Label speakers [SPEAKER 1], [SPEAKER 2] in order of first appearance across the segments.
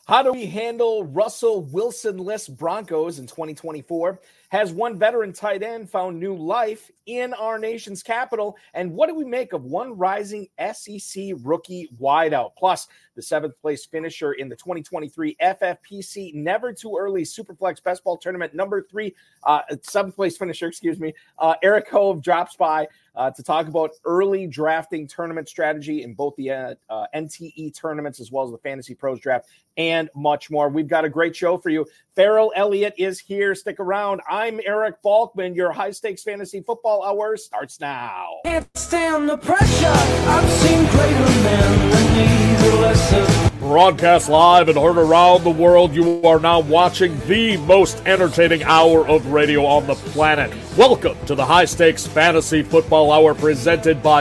[SPEAKER 1] How do we handle Russell Wilson-less Broncos in 2024? Has one veteran tight end found new life in our nation's capital? And what do we make of one rising SEC rookie wideout? Plus, the seventh place finisher in the 2023 FFPC Never Too Early Superflex Best Ball Tournament number 3, seventh place finisher, Eric Hove drops by to talk about early drafting tournament strategy in both the NTE tournaments as well as the Fantasy Pros draft and much more. We've got a great show for you. Farrell Elliott is here. Stick around. I'm Eric Balkman. Your high-stakes fantasy football hour starts now.
[SPEAKER 2] Can't stand the pressure. I've seen greater men than need a lesson.
[SPEAKER 3] Broadcast live and heard around the world, you are now watching the most entertaining hour of radio on the planet. Welcome to the High Stakes Fantasy Football Hour presented by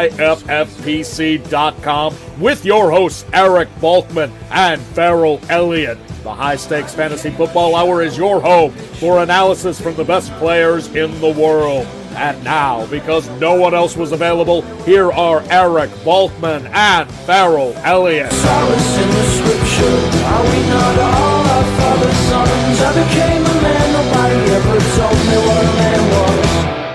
[SPEAKER 3] MyFFPC.com with your hosts Eric Balkman and Farrell Elliott. The High Stakes Fantasy Football Hour is your home for analysis from the best players in the world. And now, because no one else was available, here are Eric Balkman and Farrell Elliott.
[SPEAKER 2] Solace in the scripture. Are we not all our father's sons? I became a man, nobody ever told me what a man was.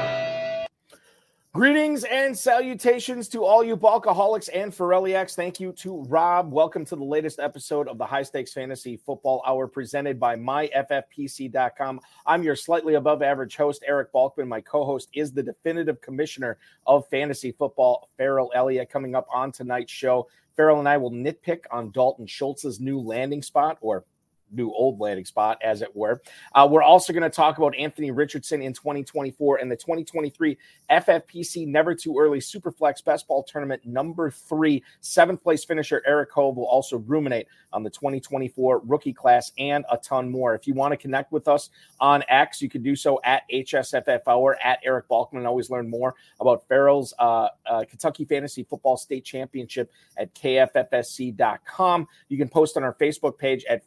[SPEAKER 1] Greetings and salutations to all you Balkaholics and Farelliacs. Thank you to Rob. Welcome to the latest episode of the High Stakes Fantasy Football Hour presented by MyFFPC.com. I'm your slightly above average host, Eric Balkman. My co-host is the definitive commissioner of fantasy football, Farrell Elliott. Coming up on tonight's show, Farrell and I will nitpick on Dalton Schultz's new landing spot, or new old landing spot, as it were. We're also going to talk about Anthony Richardson in 2024 and the 2023 FFPC Never Too Early Superflex Best Ball Tournament number 3. Seventh place finisher Eric Hove will also ruminate on the 2024 rookie class and a ton more. If you want to connect with us on X, you can do so at HSFF Hour, at Eric Balkman, and always learn more about Farrell's Kentucky Fantasy Football State Championship at KFFSC.com. You can post on our Facebook page at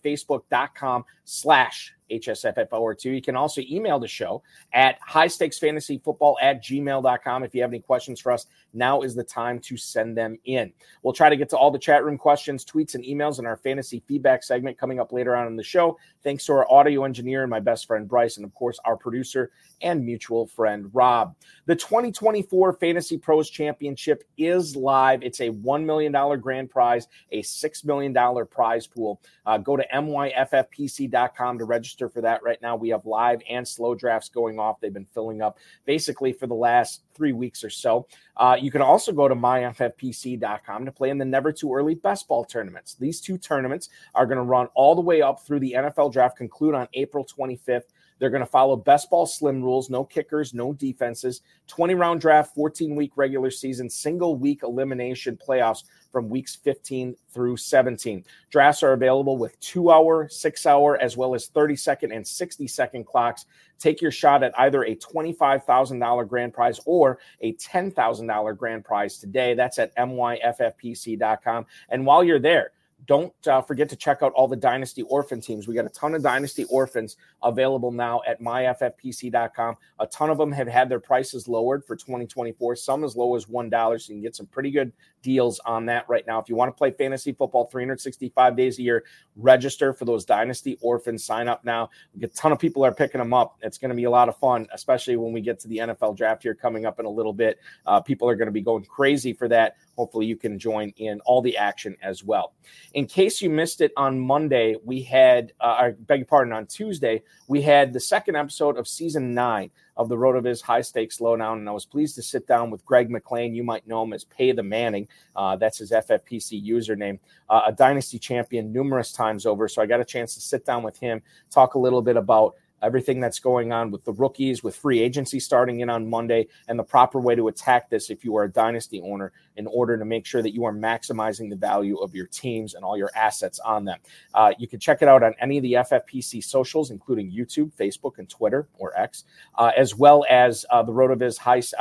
[SPEAKER 1] Facebook.com/HSFF02. You can also email the show at highstakesfantasyfootball@gmail.com. If you have any questions for us, now is the time to send them in. We'll try to get to all the chat room questions, tweets, and emails in our fantasy feedback segment coming up later on in the show. Thanks to our audio engineer and my best friend Bryce, and of course our producer and mutual friend Rob. The 2024 Fantasy Pros Championship is live. It's a $1 million grand prize, a $6 million prize pool. Go to myffpc.com to register for that right now. We have live and slow drafts going off. They've been filling up basically for the last 3 weeks or so. You can also go to myffpc.com to play in the Never Too Early Best Ball tournaments. These two tournaments are going to run all the way up through the NFL draft, conclude on April 25th. They're going to follow best ball slim rules, no kickers, no defenses, 20-round draft, 14-week regular season, single-week elimination playoffs from weeks 15 through 17. Drafts are available with 2-hour, 6-hour, as well as 30-second and 60-second clocks. Take your shot at either a $25,000 grand prize or a $10,000 grand prize today. That's at myffpc.com. And while you're there, don't forget to check out all the Dynasty Orphan teams. We got a ton of Dynasty Orphans available now at myffpc.com. A ton of them have had their prices lowered for 2024, some as low as $1. So you can get some pretty good deals on that right now. If you want to play fantasy football 365 days a year, register for those Dynasty Orphans. Sign up now. A ton of people are picking them up. It's going to be a lot of fun, especially when we get to the NFL draft here coming up in a little bit. People are going to be going crazy for that. Hopefully you can join in all the action as well. In case you missed it on Monday, we had, on Tuesday, we had the second episode of season 9 of the RotoViz High Stakes Lowdown, and I was pleased to sit down with Greg McLean. You might know him as Pay the Manning. That's his FFPC username. A Dynasty champion numerous times over, so I got a chance to sit down with him, talk a little bit about everything that's going on with the rookies, with free agency starting in on Monday, and the proper way to attack this if you are a Dynasty owner in order to make sure that you are maximizing the value of your teams and all your assets on them. You can check it out on any of the FFPC socials, including YouTube, Facebook, and Twitter, or X, as well as the RotoViz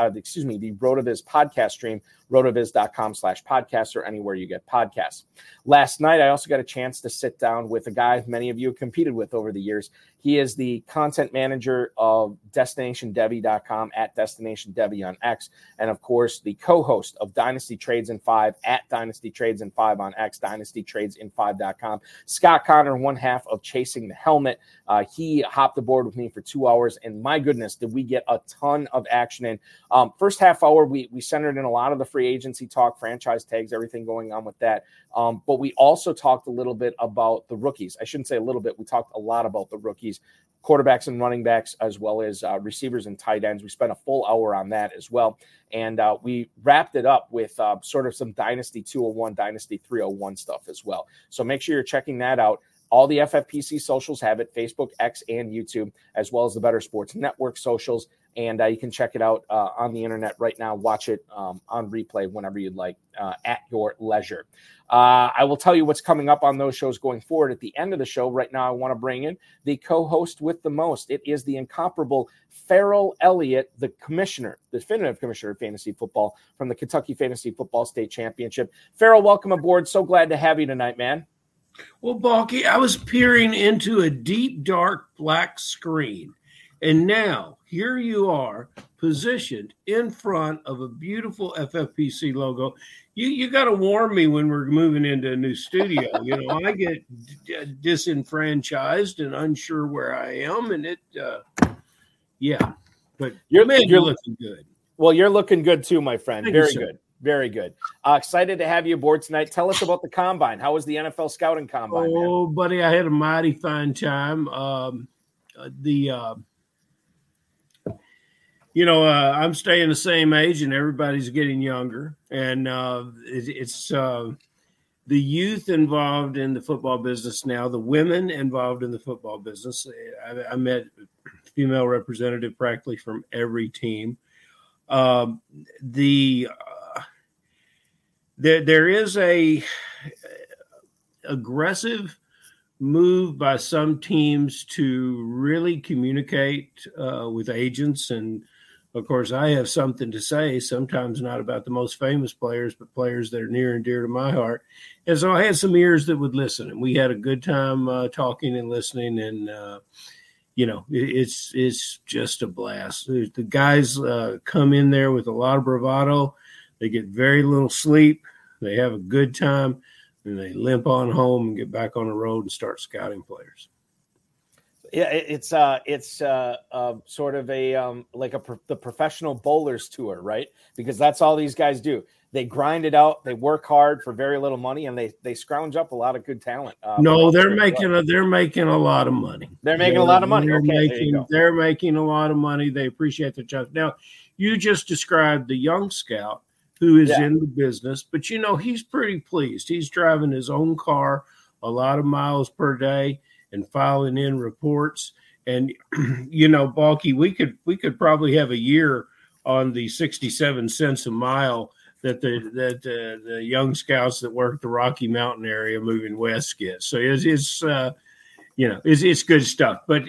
[SPEAKER 1] podcast stream, rotoviz.com/podcast, or anywhere you get podcasts. Last night, I also got a chance to sit down with a guy many of you have competed with over the years. He is the content manager of DestinationDevy.com, at DestinationDevy on X, and of course, the co-host of Dynasty Dynasty Trades in 5, at Dynasty Trades in 5 on X, DynastyTradesIn5.com. Scott Connor, one half of Chasing the Helmet. He hopped aboard with me for 2 hours, and my goodness, did we get a ton of action in. First half hour, we centered in a lot of the free agency talk, franchise tags, everything going on with that. But we also talked a little bit about the rookies. I shouldn't say a little bit. We talked a lot about the rookies, quarterbacks and running backs, as well as receivers and tight ends. We spent a full hour on that as well. And we wrapped it up with sort of some Dynasty 201, Dynasty 301 stuff as well. So make sure you're checking that out. All the FFPC socials have it, Facebook, X, and YouTube, as well as the Better Sports Network socials. And you can check it out on the internet right now. Watch it on replay whenever you'd like at your leisure. I will tell you what's coming up on those shows going forward. At the end of the show right now, I want to bring in the co-host with the most. It is the incomparable Farrell Elliott, the commissioner, the definitive commissioner of fantasy football from the Kentucky Fantasy Football State Championship. Farrell, welcome aboard. So glad to have you tonight, man.
[SPEAKER 4] Well, Balky, I was peering into a deep, dark black screen, and now here you are positioned in front of a beautiful FFPC logo. You got to warn me when we're moving into a new studio. I get disenfranchised and unsure where I am, and but you're looking good.
[SPEAKER 1] Well, you're looking good too, my friend.
[SPEAKER 4] Thank
[SPEAKER 1] Very
[SPEAKER 4] you,
[SPEAKER 1] good. Very good. Excited to have you aboard tonight. Tell us about the Combine. How was the NFL Scouting Combine?
[SPEAKER 4] Oh,
[SPEAKER 1] man?
[SPEAKER 4] Buddy, I had a mighty fine time. I'm staying the same age, and everybody's getting younger. And it's the youth involved in the football business now, the women involved in the football business. I met a female representative practically from every team. There is a aggressive move by some teams to really communicate with agents. And of course, I have something to say, sometimes not about the most famous players, but players that are near and dear to my heart. And so I had some ears that would listen, and we had a good time talking and listening. And, it's just a blast. The guys come in there with a lot of bravado. They get very little sleep. They have a good time, and they limp on home and get back on the road and start scouting players.
[SPEAKER 1] Yeah, it's sort of the professional bowlers tour, right? Because that's all these guys do. They grind it out. They work hard for very little money, and they scrounge up a lot of good talent.
[SPEAKER 4] They're making a lot of money.
[SPEAKER 1] They're making a lot of money.
[SPEAKER 4] They're making a lot of money. They appreciate the job. Now, you just described the young scout who is in the business, but he's pretty pleased. He's driving his own car a lot of miles per day and filing in reports. And Balky, we could probably have a year on the 67 cents a mile that the young scouts that work the Rocky Mountain area moving west get. So it's good stuff. But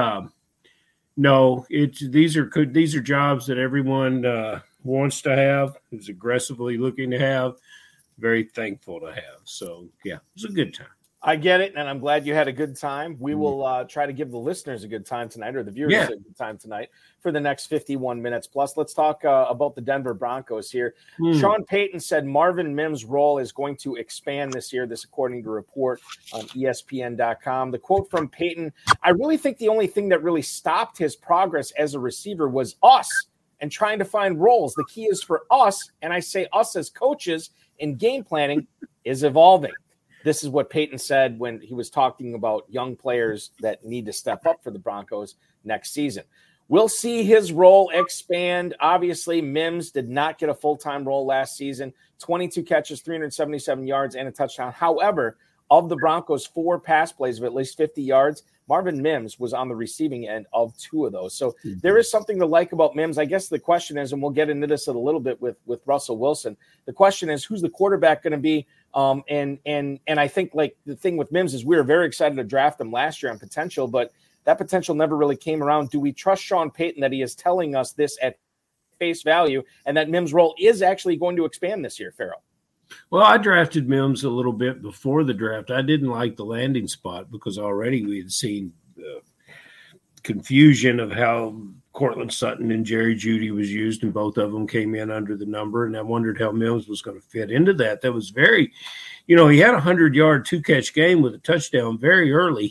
[SPEAKER 4] these are jobs that everyone wants to have, is aggressively looking to have, very thankful to have. So yeah, it was a good time.
[SPEAKER 1] I get it, and I'm glad you had a good time. We will try to give the listeners a good time tonight, or the viewers a good time tonight for the next 51 minutes. Plus, let's talk about the Denver Broncos here. Sean Payton said Marvin Mims' role is going to expand this year, this according to a report on ESPN.com. The quote from Payton, I really think the only thing that really stopped his progress as a receiver was us and trying to find roles. The key is for us, and I say us as coaches in game planning, is evolving. This is what Payton said when he was talking about young players that need to step up for the Broncos next season. We'll see his role expand. Obviously, Mims did not get a full-time role last season. 22 catches, 377 yards, and a touchdown. However, of the Broncos' 4 pass plays of at least 50 yards, Marvin Mims was on the receiving end of 2 of those. So there is something to like about Mims. I guess the question is, and we'll get into this a little bit with Russell Wilson, the question is, who's the quarterback going to be? And I think like the thing with Mims is we were very excited to draft him last year on potential, but that potential never really came around. Do we trust Sean Payton that he is telling us this at face value and that Mims' role is actually going to expand this year, Farrell?
[SPEAKER 4] Well, I drafted Mims a little bit before the draft. I didn't like the landing spot because already we had seen the confusion of how Cortland Sutton and Jerry Jeudy was used, and both of them came in under the number. And I wondered how Mims was going to fit into that. That was very, he had a 100-yard 2-catch game with a touchdown very early.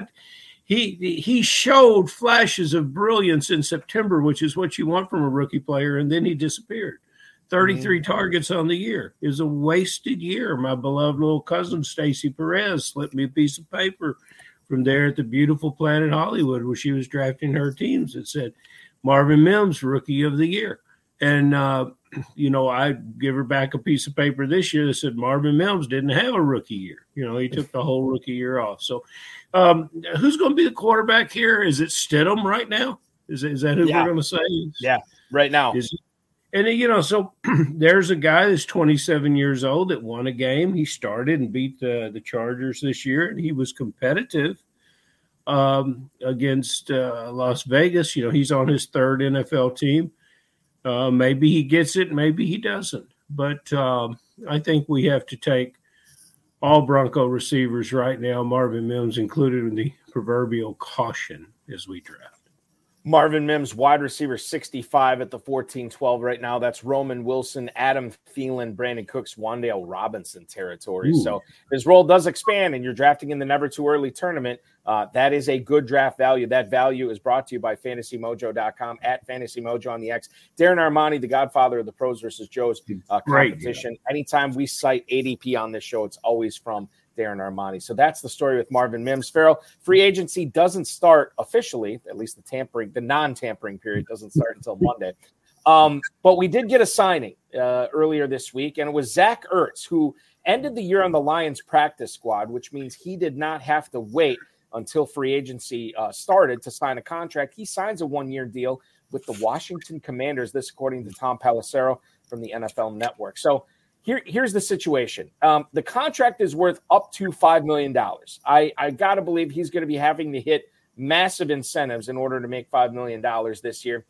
[SPEAKER 4] He showed flashes of brilliance in September, which is what you want from a rookie player, and then he disappeared. 33 targets on the year. It was a wasted year. My beloved little cousin, Stacey Perez, slipped me a piece of paper from there at the beautiful Planet Hollywood where she was drafting her teams. It said, Marvin Mims, Rookie of the Year. And, I give her back a piece of paper this year that said Marvin Mims didn't have a rookie year. He took the whole rookie year off. So who's going to be the quarterback here? Is it Stidham right now? Is that who we're going to say?
[SPEAKER 1] Yeah, right now.
[SPEAKER 4] And, so there's a guy that's 27 years old that won a game. He started and beat the Chargers this year, and he was competitive against Las Vegas. He's on his third NFL team. Maybe he gets it, maybe he doesn't. But I think we have to take all Bronco receivers right now, Marvin Mims included, in the proverbial caution as we draft.
[SPEAKER 1] Marvin Mims, wide receiver 65 at the 14-12 right now. That's Roman Wilson, Adam Thielen, Brandon Cooks, Wan'Dale Robinson territory. Ooh. So his role does expand, and you're drafting in the Never Too Early tournament. That is a good draft value. That value is brought to you by FantasyMojo.com, at FantasyMojo on the X. Darren Armani, the godfather of the Pros versus Joes competition. Anytime we cite ADP on this show, it's always from Darren Armani. So that's the story with Marvin Mims. Farrell, free agency doesn't start officially, at least the non-tampering period doesn't start until Monday. But we did get a signing earlier this week, and it was Zach Ertz, who ended the year on the Lions practice squad, which means he did not have to wait until free agency started to sign a contract. He signs a 1-year deal with the Washington Commanders, this according to Tom Pelissero from the NFL Network. So Here's the situation. The contract is worth up to $5 million. I got to believe he's going to be having to hit massive incentives in order to make $5 million this year.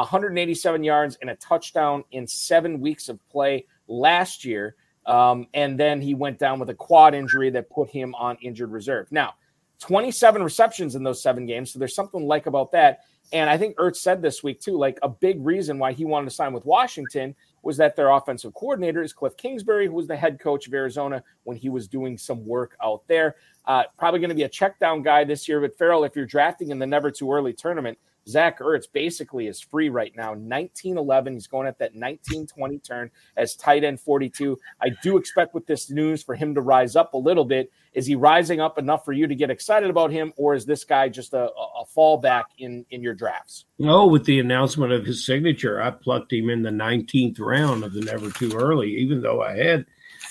[SPEAKER 1] 187 yards and a touchdown in 7 weeks of play last year. And then he went down with a quad injury that put him on injured reserve. Now, 27 receptions in those 7 games. So there's something like about that. And I think Ertz said this week too, like a big reason why he wanted to sign with Washington was that their offensive coordinator is Cliff Kingsbury, who was the head coach of Arizona when he was doing some work out there. Probably going to be a check down guy this year. But Farrell, if you're drafting in the Never Too Early tournament, Zach Ertz basically is free right now. 19-11. He's going at that 19-20 turn as tight end 42. I do expect with this news for him to rise up a little bit. Is he rising up enough for you to get excited about him, or is this guy just a fallback in your drafts?
[SPEAKER 4] No, with the announcement of his signature, I plucked him in the 19th round of the Never Too Early, even though I had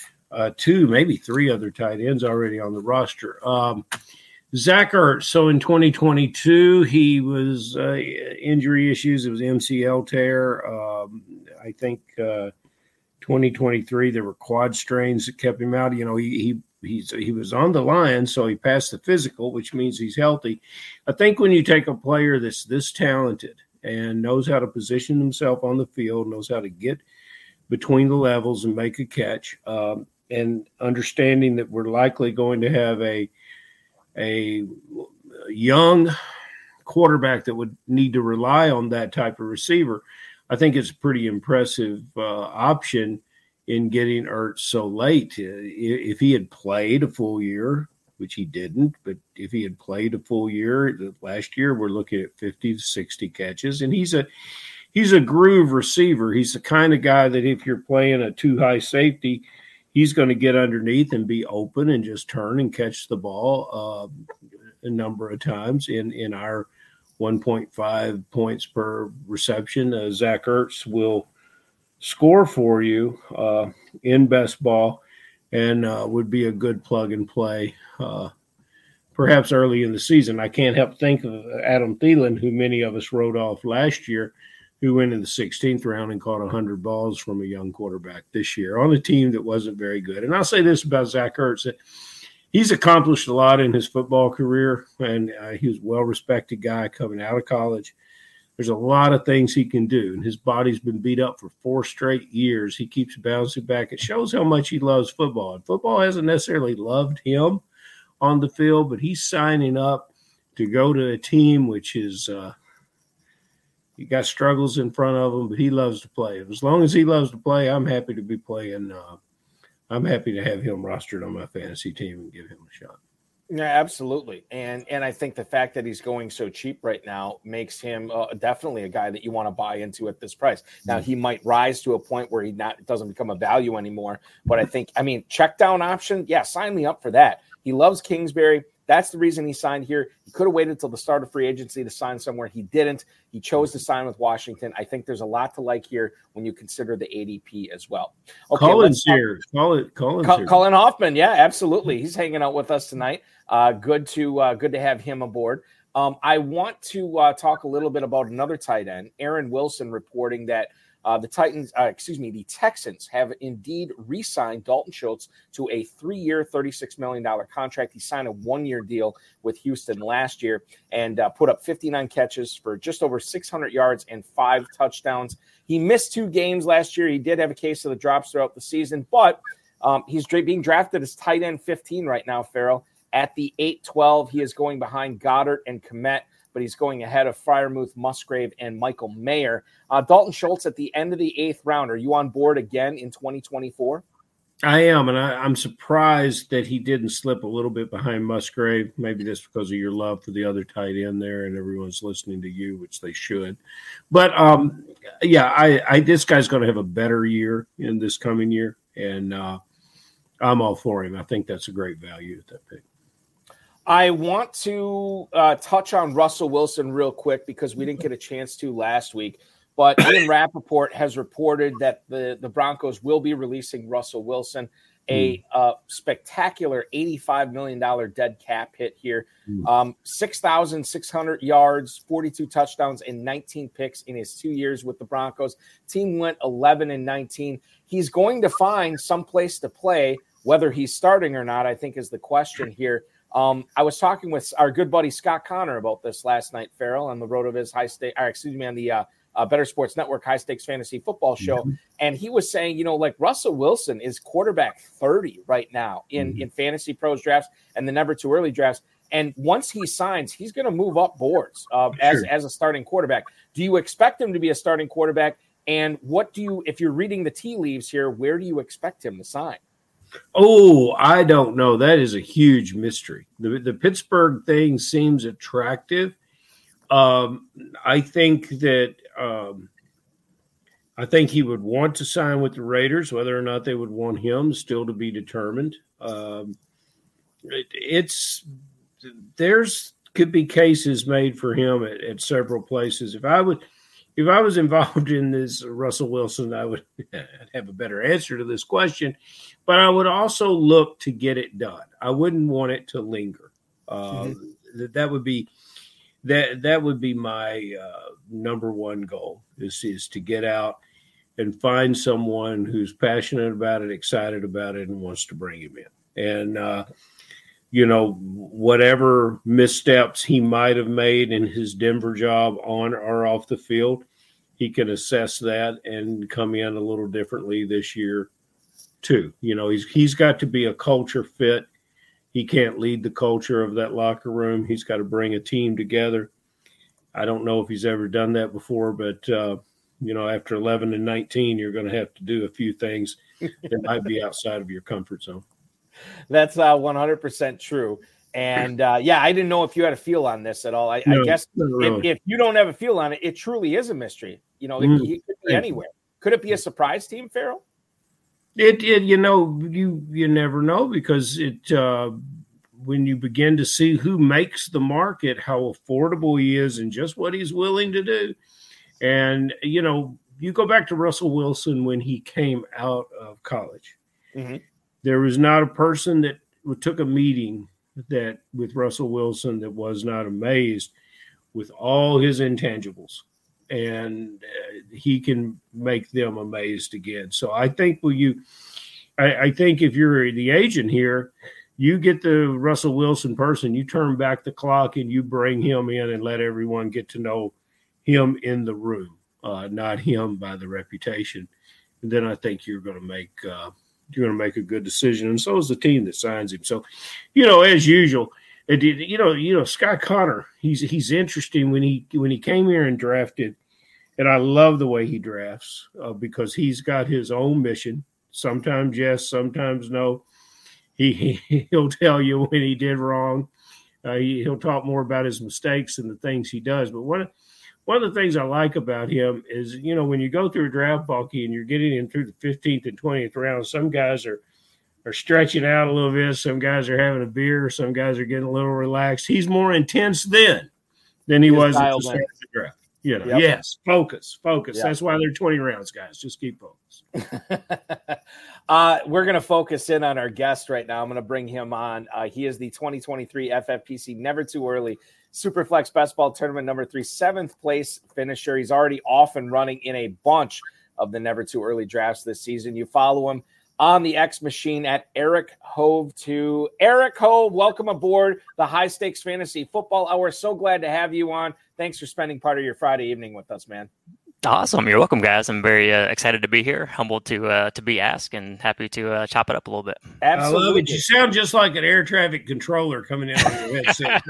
[SPEAKER 4] 2, maybe 3 other tight ends already on the roster. Zach Ertz, so in 2022, he was injury issues. It was MCL tear. I think 2023, there were quad strains that kept him out. He was on the Lions, so he passed the physical, which means he's healthy. I think when you take a player that's this talented and knows how to position himself on the field, knows how to get between the levels and make a catch, and understanding that we're likely going to have a young quarterback that would need to rely on that type of receiver, I think it's a pretty impressive option in getting Ertz so late. If he had played a full year, which he didn't, but if he had played a full year last year, we're looking at 50 to 60 catches. And he's a groove receiver. He's the kind of guy that if you're playing a too high safety, he's going to get underneath and be open and just turn and catch the ball a number of times. In our 1.5 points per reception, Zach Ertz will score for you in best ball and would be a good plug and play perhaps early in the season. I can't help think of Adam Thielen, who many of us wrote off last year, who went in the 16th round and caught 100 balls from a young quarterback this year on a team that wasn't very good. And I'll say this about Zach Ertz, that he's accomplished a lot in his football career, and he was a well-respected guy coming out of college. There's a lot of things he can do, and his body's been beat up for 4 straight years. He keeps bouncing back. It shows how much he loves football. And football hasn't necessarily loved him on the field, but he's signing up to go to a team which is He got struggles in front of him, but he loves to play. As long as he loves to play, I'm happy to be playing. I'm happy to have him rostered on my fantasy team and give him a shot.
[SPEAKER 1] Yeah, absolutely. And I think the fact that he's going so cheap right now makes him definitely a guy that you want to buy into at this price. Now, he might rise to a point where doesn't become a value anymore. But check down option, yeah, sign me up for that. He loves Kingsbury. That's the reason he signed here. He could have waited until the start of free agency to sign somewhere. He didn't. He chose to sign with Washington. I think there's a lot to like here when you consider the ADP as well. Okay,
[SPEAKER 4] Colin's here.
[SPEAKER 1] Colin Hoffman. Yeah, absolutely. He's hanging out with us tonight. Good to have him aboard. I want to talk a little bit about another tight end, Aaron Wilson, reporting that the Texans have indeed re-signed Dalton Schultz to a 3-year, $36 million contract. He signed a 1-year deal with Houston last year and put up 59 catches for just over 600 yards and 5 touchdowns. He missed 2 games last year. He did have a case of the drops throughout the season, but he's being drafted as tight end 15 right now, Farrell. At the 8-12, he is going behind Goddard and Kmet, but he's going ahead of Freiermuth, Musgrave, and Michael Mayer. Dalton Schultz at the end of the 8th round. Are you on board again in 2024?
[SPEAKER 4] I am, and I'm surprised that he didn't slip a little bit behind Musgrave. Maybe that's because of your love for the other tight end there, and everyone's listening to you, which they should. But, this guy's going to have a better year in this coming year, and I'm all for him. I think that's a great value at that pick.
[SPEAKER 1] I want to touch on Russell Wilson real quick because we didn't get a chance to last week. But Ian Rappaport has reported that the Broncos will be releasing Russell Wilson, a spectacular $85 million dead cap hit here. 6,600 yards, 42 touchdowns, and 19 picks in his 2 years with the Broncos. Team went 11-19. He's going to find some place to play. Whether he's starting or not, I think, is the question here. I was talking with our good buddy Scott Connor about this last night, Farrell, on the road of his on the Better Sports Network High Stakes Fantasy Football Show. And he was saying, Russell Wilson is quarterback 30 right now in Fantasy Pros drafts and the never too early drafts. And once he signs, he's going to move up boards as a starting quarterback. Do you expect him to be a starting quarterback? And if you're reading the tea leaves here, where do you expect him to sign?
[SPEAKER 4] Oh, I don't know. That is a huge mystery. The Pittsburgh thing seems attractive. I think he would want to sign with the Raiders. Whether or not they would want him, still to be determined. Could be cases made for him at several places. If I was involved in this Russell Wilson, I would have a better answer to this question. But I would also look to get it done. I wouldn't want it to linger. That would be my number one goal is to get out and find someone who's passionate about it, excited about it, and wants to bring him in. And whatever missteps he might have made in his Denver job on or off the field, he can assess that and come in a little differently this year too. He's got to be a culture fit. He can't lead the culture of that locker room. He's got to bring a team together. I don't know if he's ever done that before, but after 11-19, you're going to have to do a few things that might be outside of your comfort zone.
[SPEAKER 1] That's 100% true. And I didn't know if you had a feel on this at all. I guess if you don't have a feel on it, it truly is a mystery. He could be anywhere. Could it be a surprise team, Farrell?
[SPEAKER 4] You never know because when you begin to see who makes the market, how affordable he is and just what he's willing to do. And, you go back to Russell Wilson when he came out of college. Mm-hmm. There was not a person that took a meeting with Russell Wilson that was not amazed with all his intangibles. And he can make them amazed again. So I think I think if you're the agent here, you get the Russell Wilson person, you turn back the clock and you bring him in and let everyone get to know him in the room, not him by the reputation. And then I think you're going to make a good decision. And so is the team that signs him. So, as usual, Scott Connor, he's interesting when he came here and drafted And I love the way he drafts because he's got his own mission. Sometimes yes, sometimes no. He'll tell you when he did wrong. He'll talk more about his mistakes and the things he does. But one of the things I like about him is, when you go through a draft, Balky, and you're getting in through the 15th and 20th round, some guys are stretching out a little bit. Some guys are having a beer. Some guys are getting a little relaxed. He's more intense then than he was at the start of the draft. Yep. Yes, focus. Yep. That's why they're 20 rounds, guys. Just keep focused.
[SPEAKER 1] We're going to focus in on our guest right now. I'm going to bring him on. He is the 2023 FFPC Never Too Early Superflex Best Ball Tournament number 3, 7th place finisher. He's already off and running in a bunch of the Never Too Early drafts this season. You follow him on the X Machine at Eric Hove 2. Eric Hove, welcome aboard the High Stakes Fantasy Football Hour. So glad to have you on. Thanks for spending part of your Friday evening with us, man.
[SPEAKER 5] Awesome. You're welcome, guys. I'm very excited to be here, humbled to be asked, and happy to chop it up a little bit.
[SPEAKER 1] Absolutely.
[SPEAKER 4] I love it. You sound just like an air traffic controller coming in on your headset.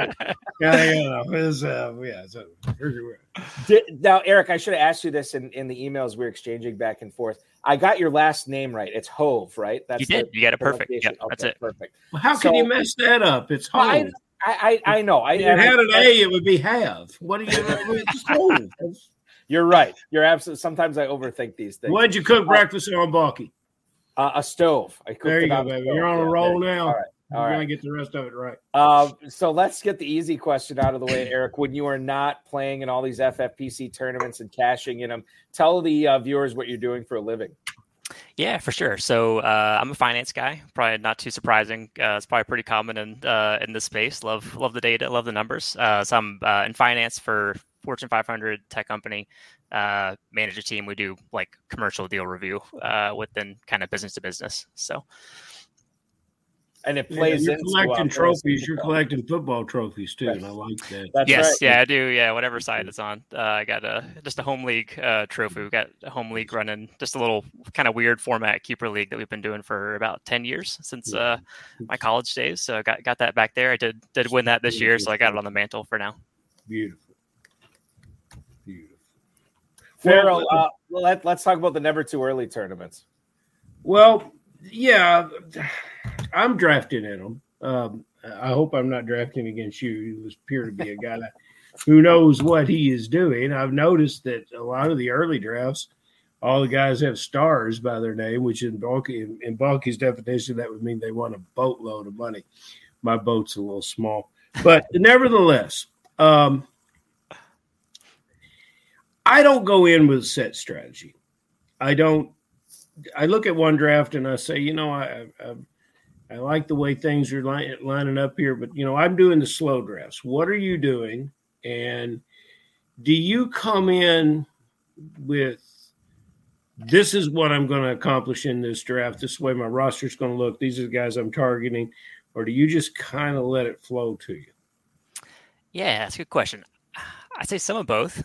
[SPEAKER 1] Now, Eric, I should have asked you this in the emails we were exchanging back and forth. I got your last name right. It's Hove, right?
[SPEAKER 5] You did. You got it perfect. Yep,
[SPEAKER 1] okay,
[SPEAKER 5] that's it.
[SPEAKER 1] Perfect.
[SPEAKER 4] Well, how can you mess that up? It's Hove.
[SPEAKER 1] I know.
[SPEAKER 4] If it had an A, it would be have. What do you it's Hove.
[SPEAKER 1] You're right. You're absolutely. Sometimes I overthink these things.
[SPEAKER 4] What'd you cook breakfast on, Balky?
[SPEAKER 1] A stove. I cooked
[SPEAKER 4] there you
[SPEAKER 1] it
[SPEAKER 4] go,
[SPEAKER 1] on
[SPEAKER 4] baby.
[SPEAKER 1] stove.
[SPEAKER 4] You're on a roll now.
[SPEAKER 1] All right.
[SPEAKER 4] We're going to get the rest of it right.
[SPEAKER 1] So let's get the easy question out of the way, Eric. When you are not playing in all these FFPC tournaments and cashing in them, tell the viewers what you're doing for a living.
[SPEAKER 5] Yeah, for sure. So I'm a finance guy. Probably not too surprising. It's probably pretty common in this space. Love the data, love the numbers. So I'm in finance for Fortune 500 tech company. Manage a team. We do like commercial deal review within kind of business to business. So.
[SPEAKER 1] And it plays
[SPEAKER 4] you're
[SPEAKER 1] into
[SPEAKER 4] collecting trophies. You're collecting football trophies too, and I like that.
[SPEAKER 1] That's
[SPEAKER 5] yes,
[SPEAKER 1] right.
[SPEAKER 5] Yeah, I do. Yeah, whatever side it's on. I got just a home league trophy. We've got a home league running, just a little kind of weird format keeper league that we've been doing for about 10 years since my college days. So got that back there. I did win that this year, so I got it on the mantle for now.
[SPEAKER 4] Beautiful.
[SPEAKER 1] Farrell, let's talk about the Never Too Early tournaments.
[SPEAKER 4] Well, yeah, I'm drafting in them. I hope I'm not drafting against you. You appear to be a guy who knows what he is doing. I've noticed that a lot of the early drafts, all the guys have stars by their name, which in Balky's definition, that would mean they want a boatload of money. My boat's a little small. But nevertheless, I don't go in with a set strategy. I look at one draft and I say, I like the way things are lining up here, but, I'm doing the slow drafts. What are you doing? And do you come in with, this is what I'm going to accomplish in this draft, this is the way my roster is going to look, these are the guys I'm targeting, or do you just kind of let it flow to you?
[SPEAKER 5] Yeah, that's a good question. I'd say some of both.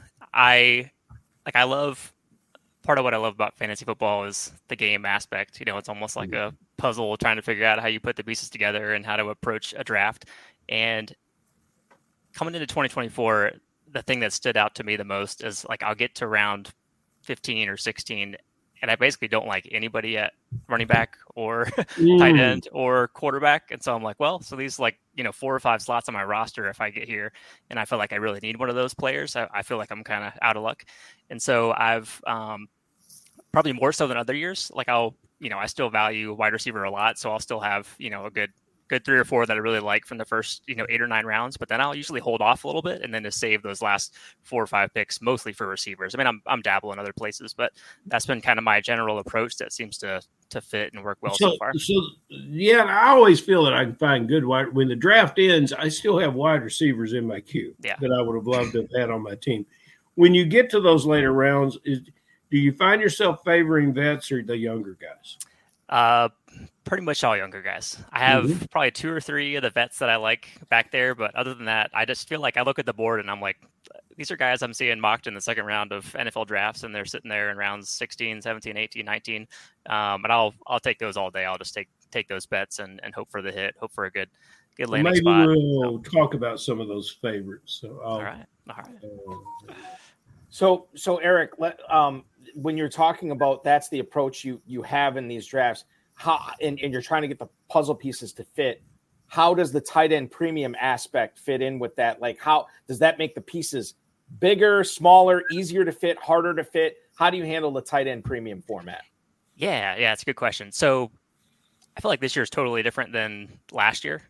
[SPEAKER 5] Part of what I love about fantasy football is the game aspect. It's almost like a puzzle trying to figure out how you put the pieces together and how to approach a draft. And coming into 2024, the thing that stood out to me the most is I'll get to round 15 or 16 and I basically don't like anybody at running back or tight end or quarterback. And so I'm like, well, so these 4 or 5 slots on my roster, if I get here and I feel like I really need one of those players, I feel like I'm kind of out of luck. And so I've probably more so than other years, I still value wide receiver a lot. So I'll still have, a good 3 or 4 that I really like from the first, 8 or 9 rounds, but then I'll usually hold off a little bit and then just save those last 4 or 5 picks, mostly for receivers. I mean, I'm dabbling other places, but that's been kind of my general approach that seems to fit and work well so far.
[SPEAKER 4] Yeah, I always feel that I can find good wide. When the draft ends, I still have wide receivers in my queue that I would have loved to have had on my team. When you get to those later rounds, do you find yourself favoring vets or the younger guys?
[SPEAKER 5] Pretty much all younger guys. I have probably 2 or 3 of the vets that I like back there, but other than that, I just feel like I look at the board and I'm like, these are guys I'm seeing mocked in the second round of NFL drafts, and they're sitting there in rounds 16, 17, 18, 19. And I'll take those all day. I'll just take those bets and hope for the hit, hope for a good landing spot.
[SPEAKER 4] Maybe we'll talk about some of those favorites. So
[SPEAKER 5] all right.
[SPEAKER 1] So Eric, when you're talking about that's the approach you have in these drafts, and you're trying to get the puzzle pieces to fit, how does the tight end premium aspect fit in with that? Like, how does that make the pieces bigger, smaller, easier to fit, harder to fit? How do you handle the tight end premium format?
[SPEAKER 5] Yeah, it's a good question. So I feel like this year is totally different than last year.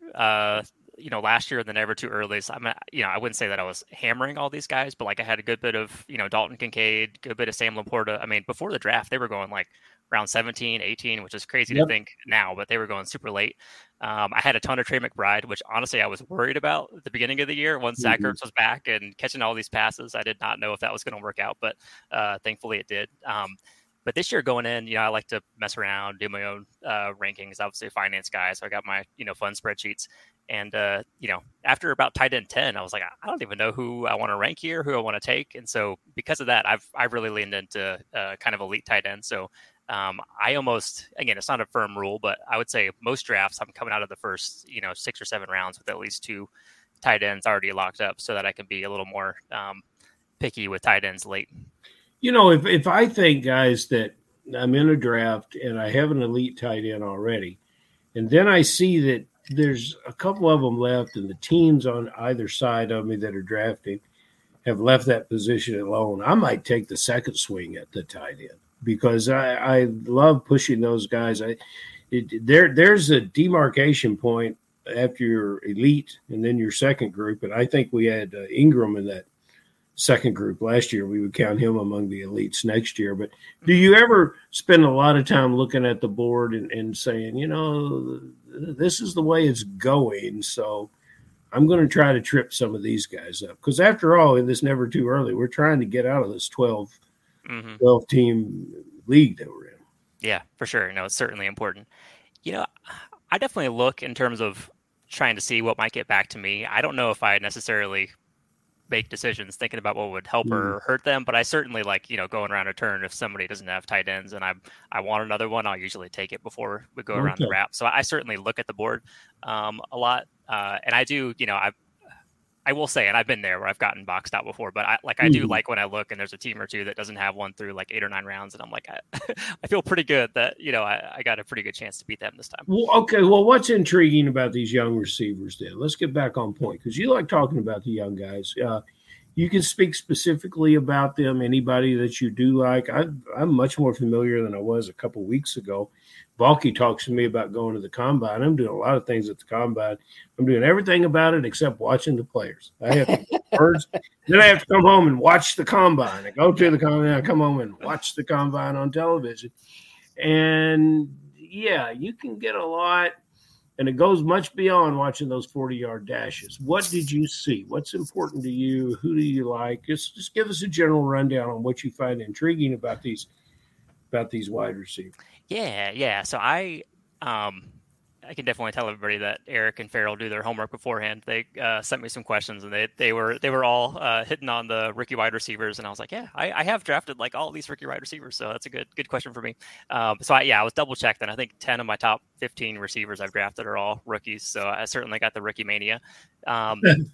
[SPEAKER 5] Last year, the Never Too Earlys, I wouldn't say that I was hammering all these guys, but like I had a good bit of, Dalton Kincaid, good bit of Sam Laporta. I mean, before the draft, they were going like around 17, 18, which is crazy to think now, but they were going super late. I had a ton of Trey McBride, which honestly I was worried about at the beginning of the year. Once Zach Ertz was back and catching all these passes, I did not know if that was going to work out, but thankfully it did. But this year going in, I like to mess around, do my own rankings, obviously a finance guy. So I got my, fun spreadsheets. And, after about tight end 10, I was like, I don't even know who I want to rank here, who I want to take. And so because of that, I've really leaned into kind of elite tight end. So I almost, again, it's not a firm rule, but I would say most drafts, I'm coming out of the first, 6 or 7 rounds with at least 2 tight ends already locked up so that I can be a little more picky with tight ends late.
[SPEAKER 4] If I think, guys, that I'm in a draft and I have an elite tight end already, and then I see that there's a couple of them left and the teams on either side of me that are drafting have left that position alone, I might take the second swing at the tight end because I love pushing those guys. There's a demarcation point after your elite and then your second group, and I think we had Ingram in that second group last year. We would count him among the elites next year. But do you ever spend a lot of time looking at the board and saying, this is the way it's going, so I'm going to try to trip some of these guys up? Because after all, in this Never Too Early, we're trying to get out of this 12-team league that we're in.
[SPEAKER 5] Yeah, for sure. No, it's certainly important. I definitely look in terms of trying to see what might get back to me. I don't know if I necessarily make decisions thinking about what would help or hurt them, but I certainly like, going around a turn. If somebody doesn't have tight ends and I want another one, I'll usually take it before we go around the wrap. So I certainly look at the board a lot. And I do, I will say, and I've been there where I've gotten boxed out before, but I do like when I look and there's a team or two that doesn't have one through like 8 or 9 rounds. And I'm like, I feel pretty good that, I got a pretty good chance to beat them this time.
[SPEAKER 4] Well, okay. Well, what's intriguing about these young receivers then? Let's get back on point because you like talking about the young guys. You can speak specifically about them, anybody that you do like. I'm much more familiar than I was a couple of weeks ago. Balky talks to me about going to the combine. I'm doing a lot of things at the combine. I'm doing everything about it except watching the players. I have to birds. Then I have to come home and watch the combine. I go to the combine, I come home and watch the combine on television. And, yeah, you can get a lot, and it goes much beyond watching those 40-yard dashes. What did you see? What's important to you? Who do you like? Just give us a general rundown on what you find intriguing about these wide receivers.
[SPEAKER 5] Yeah. So I can definitely tell everybody that Eric and Farrell do their homework beforehand. They sent me some questions, and they were all hitting on the rookie wide receivers, and I was like, yeah, I have drafted like all these rookie wide receivers, so that's a good question for me. I was double checked, and I think 10 of my top 15 receivers I've drafted are all rookies, so I certainly got the rookie mania. And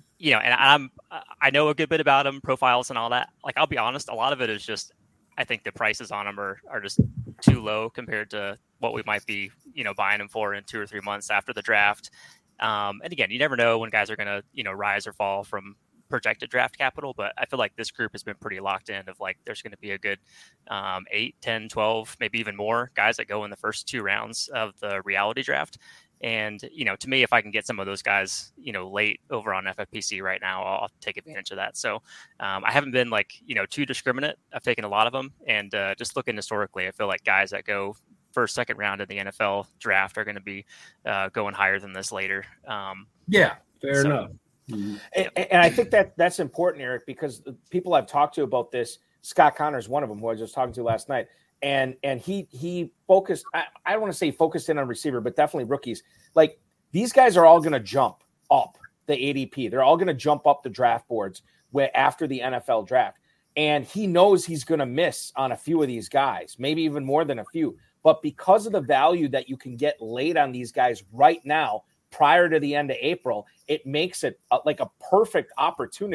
[SPEAKER 5] I know a good bit about them, profiles and all that. Like, I'll be honest, a lot of it is just I think the prices on them are just too low compared to what we might be, buying them for in 2 or 3 months after the draft. And again, you never know when guys are going to, rise or fall from projected draft capital, but I feel like this group has been pretty locked in of like, there's going to be a good 8, 10, 12, maybe even more guys that go in the first 2 rounds of the reality draft. And, to me, if I can get some of those guys, late over on FFPC right now, I'll take advantage of that. So I haven't been too discriminate. I've taken a lot of them. And just looking historically, I feel like guys that go first, second round in the NFL draft are going to be going higher than this later.
[SPEAKER 4] Fair enough.
[SPEAKER 1] Mm-hmm. And I think that's important, Eric, because the people I've talked to about this, Scott Connor is one of them who I was just talking to last night. And he focused, I don't want to say focused in on receiver, but definitely rookies. Like, these guys are all going to jump up the ADP. They're all going to jump up the draft boards after the NFL draft. And he knows he's going to miss on a few of these guys, maybe even more than a few. But because of the value that you can get late on these guys right now, prior to the end of April, it makes it like a perfect opportunity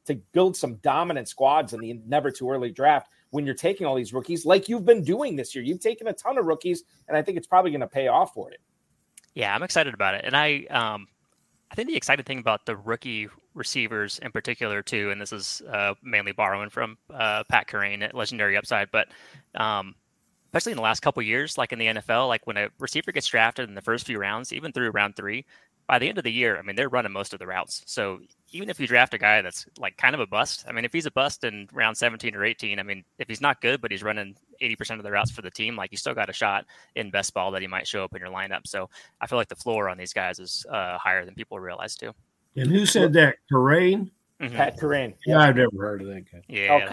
[SPEAKER 1] to build some dominant squads in the never too early draft when you're taking all these rookies like you've been doing this year. You've taken a ton of rookies, and I think it's probably going to pay off for it.
[SPEAKER 5] Yeah, I'm excited about it. And I think the exciting thing about the rookie receivers in particular too, and this is mainly borrowing from Pat Kerrane at Legendary Upside, but especially in the last couple of years, like in the NFL, like when a receiver gets drafted in the first few rounds, even through round 3, by the end of the year, I mean, they're running most of the routes. So even if you draft a guy that's like kind of a bust, I mean, if he's a bust in round 17 or 18, I mean, if he's not good, but he's running 80% of the routes for the team, like you still got a shot in best ball that he might show up in your lineup. So I feel like the floor on these guys is higher than people realize too.
[SPEAKER 4] And who said that? Kerrane?
[SPEAKER 5] Mm-hmm.
[SPEAKER 1] Pat Kerrane.
[SPEAKER 4] Yeah, I've never heard of that guy.
[SPEAKER 5] Yeah.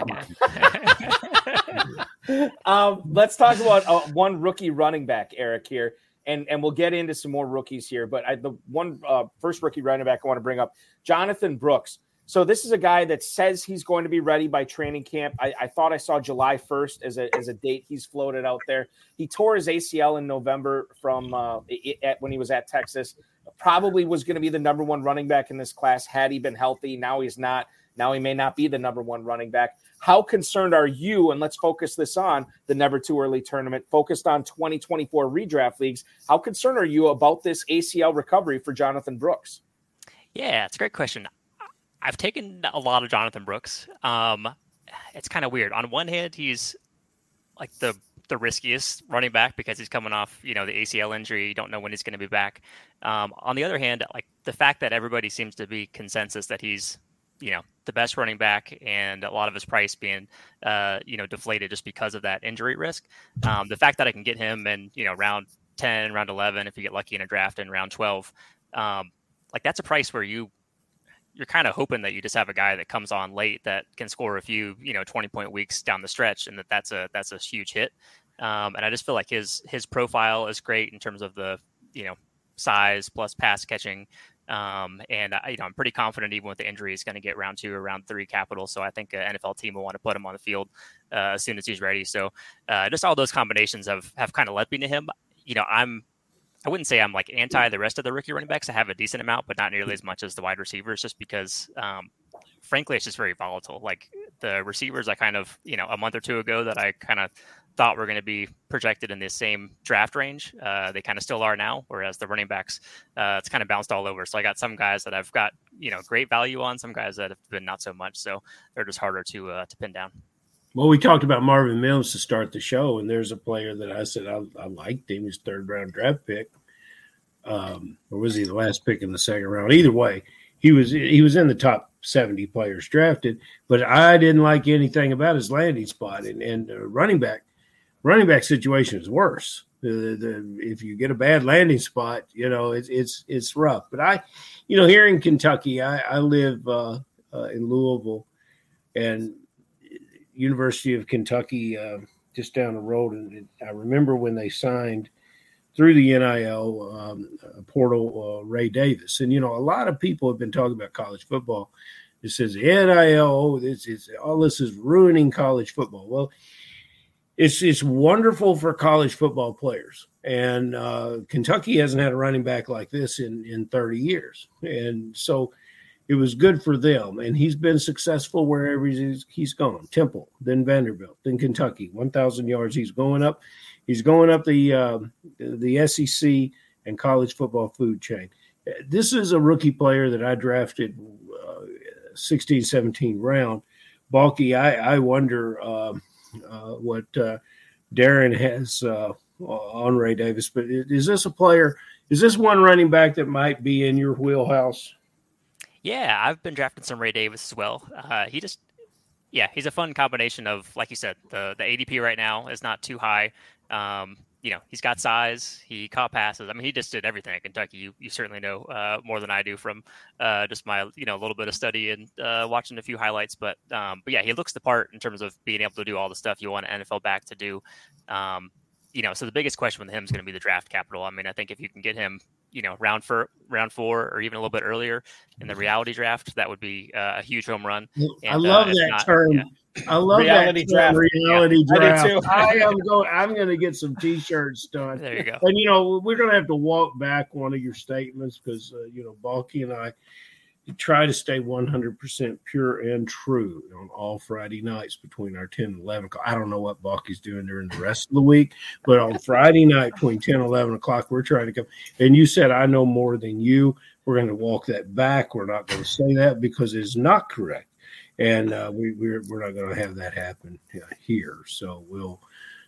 [SPEAKER 1] Come on. Let's talk about one rookie running back, Eric, here. And we'll get into some more rookies here. But the first rookie running back I want to bring up, Jonathan Brooks. So this is a guy that says he's going to be ready by training camp. I thought I saw July 1st as a date he's floated out there. He tore his ACL in November from when he was at Texas. Probably was going to be the number one running back in this class had he been healthy. Now he's not. Now he may not be the number one running back. How concerned are you? And let's focus this on the Never Too Early tournament, focused on 2024 redraft leagues. How concerned are you about this ACL recovery for Jonathan Brooks?
[SPEAKER 5] Yeah, it's a great question. I've taken a lot of Jonathan Brooks. It's kind of weird. On one hand, he's like the riskiest running back because he's coming off, the ACL injury. You don't know when he's going to be back. On the other hand, like the fact that everybody seems to be consensus that he's, the best running back, and a lot of his price being, deflated just because of that injury risk. The fact that I can get him in, round 10, round 11, if you get lucky in a draft in round 12, like that's a price where you're kind of hoping that you just have a guy that comes on late that can score a few, 20-point weeks down the stretch, and that's a huge hit. And I just feel like his profile is great in terms of the, size plus pass catching. And I'm pretty confident even with the injury, he's going to get round 2 or round 3 capital. So I think an NFL team will want to put him on the field as soon as he's ready. So just all those combinations have kind of led me to him. I wouldn't say I'm like anti the rest of the rookie running backs. I have a decent amount, but not nearly as much as the wide receivers, just because, frankly, it's just very volatile. Like the receivers, I kind of, a month or two ago that I kind of thought were going to be projected in the same draft range. They kind of still are now, whereas the running backs, it's kind of bounced all over. So I got some guys that I've got, great value on, some guys that have been not so much. So they're just harder to pin down.
[SPEAKER 4] Well, we talked about Marvin Mims to start the show, and there's a player that I said I liked him, his 3rd round draft pick. Or was he the last pick in the 2nd round? Either way, he was in the top 70 players drafted, but I didn't like anything about his landing spot. And running back situation is worse. If you get a bad landing spot, it's rough. But here in Kentucky, I live in Louisville, and University of Kentucky just down the road. And I remember when they signed through the NIL portal Ray Davis. And, a lot of people have been talking about college football. It says NIL, all this is ruining college football. Well, it's wonderful for college football players. And Kentucky hasn't had a running back like this in 30 years. And so it was good for them. And he's been successful wherever he's gone. Temple, then Vanderbilt, then Kentucky, 1,000 yards. He's going up the SEC and college football food chain. This is a rookie player that I drafted 16, 17 round. Balky, I wonder what Darren has on Ray Davis. But is this one running back that might be in your wheelhouse?
[SPEAKER 5] Yeah, I've been drafting some Ray Davis as well. He's a fun combination of, like you said, the ADP right now is not too high. He's got size. He caught passes. I mean, he just did everything at Kentucky. You certainly know more than I do from just my a little bit of study and watching a few highlights. But yeah, he looks the part in terms of being able to do all the stuff you want an NFL back to do. So the biggest question with him is going to be the draft capital. I mean, I think if you can get him, round 4 or even a little bit earlier in the reality draft, that would be a huge home run. And,
[SPEAKER 4] I love that term. Yeah. I love reality that term, reality draft. I do too. I'm going to get some T-shirts done.
[SPEAKER 5] There you go.
[SPEAKER 4] And we're going to have to walk back one of your statements because Balky and I try to stay 100% pure and true on all Friday nights between our 10 and 11 o'clock. I don't know what Balky's doing during the rest of the week, but on Friday night between 10 and 11 o'clock, we're trying to come. And you said, I know more than you. We're going to walk that back. We're not going to say that because it's not correct. And we're not going to have that happen here. So we'll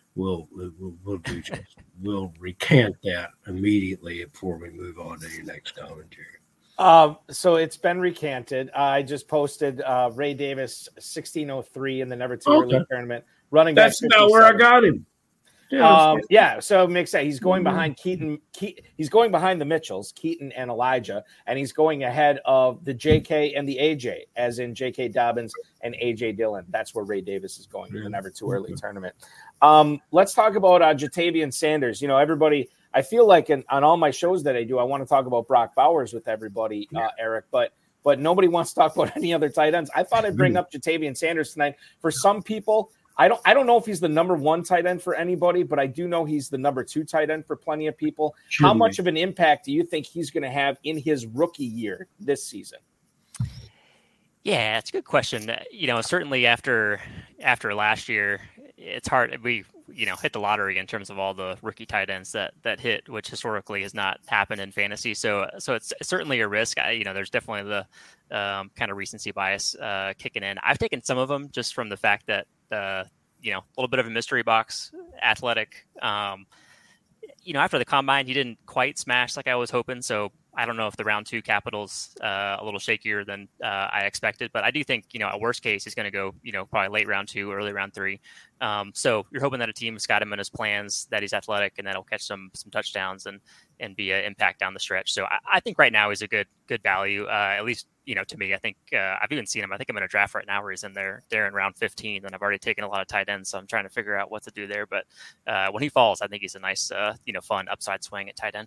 [SPEAKER 4] recant that immediately before we move on to your next commentary.
[SPEAKER 1] So it's been recanted. I just posted Ray Davis 1603 in the Never Too Early tournament. Running back.
[SPEAKER 4] That's about where I got him.
[SPEAKER 1] So it makes sense. He's going behind Keaton. He's going behind the Mitchells, Keaton and Elijah, and he's going ahead of the JK and the AJ, as in JK Dobbins and AJ Dillon. That's where Ray Davis is going in the Never Too Early tournament. Let's talk about Jatavian Sanders. Everybody, I feel like on all my shows that I do, I want to talk about Brock Bowers with everybody, Eric, but nobody wants to talk about any other tight ends. I thought I'd bring up Jatavian Sanders tonight. For some people, I don't know if he's the number one tight end for anybody, but I do know he's the number two tight end for plenty of people. How much of an impact do you think he's going to have in his rookie year this season?
[SPEAKER 5] Yeah, it's a good question. Certainly after last year, it's hard. We hit the lottery in terms of all the rookie tight ends that hit, which historically has not happened in fantasy. So it's certainly a risk. There's definitely the kind of recency bias kicking in. I've taken some of them just from the fact that a little bit of a mystery box, athletic. After the combine, he didn't quite smash like I was hoping. So I don't know if the round two capital's a little shakier than I expected, but I do think, at worst case, he's going to go, probably late round two, early round three. So you're hoping that a team's got him in his plans, that he's athletic, and that he'll catch some touchdowns and be an impact down the stretch. So I think right now he's a good value, at least, to me. I think I've even seen him. I think I'm in a draft right now where he's in there in round 15, and I've already taken a lot of tight ends, so I'm trying to figure out what to do there. But when he falls, I think he's a nice, fun upside swing at tight end.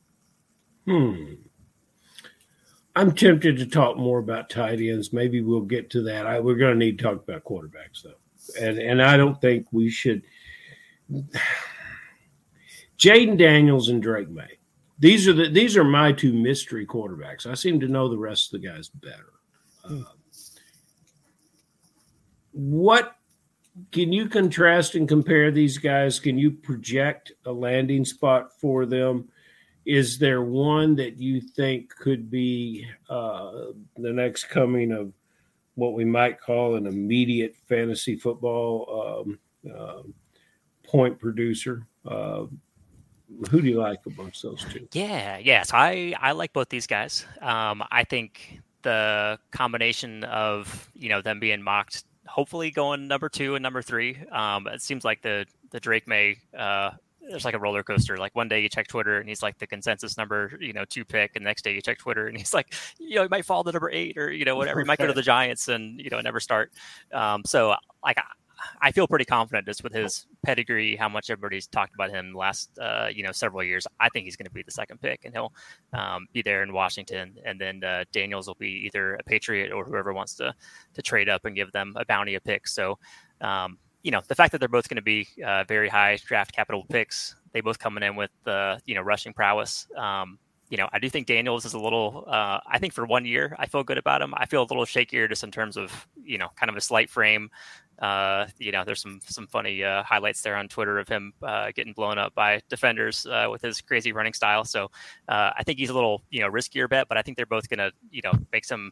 [SPEAKER 4] I'm tempted to talk more about tight ends. Maybe we'll get to that. We're going to need to talk about quarterbacks, though. And I don't think we should. Jaden Daniels and Drake May. These are my two mystery quarterbacks. I seem to know the rest of the guys better. What can you contrast and compare these guys? Can you project a landing spot for them? Is there one that you think could be the next coming of what we might call an immediate fantasy football point producer? Who do you like amongst those two?
[SPEAKER 5] Yeah. So I like both these guys. I think the combination of, them being mocked, hopefully going number 2 and number 3. It seems like the Drake May, there's like a roller coaster. Like one day you check Twitter and he's like the consensus number, 2 pick, and the next day you check Twitter and he's like, he might fall to number 8 or, whatever. He might go to the Giants and, never start. So like, I feel pretty confident just with his pedigree, how much everybody's talked about him the last, several years. I think he's going to be the second pick, and he'll be there in Washington. And then Daniels will be either a Patriot or whoever wants to trade up and give them a bounty of picks. So, the fact that they're both going to be very high draft capital picks, they both coming in with rushing prowess. I do think Daniels is a little, I think for 1 year, I feel good about him. I feel a little shakier just in terms of, kind of a slight frame. There's some funny highlights there on Twitter of him getting blown up by defenders with his crazy running style. So I think he's a little, riskier bet, but I think they're both going to, make some,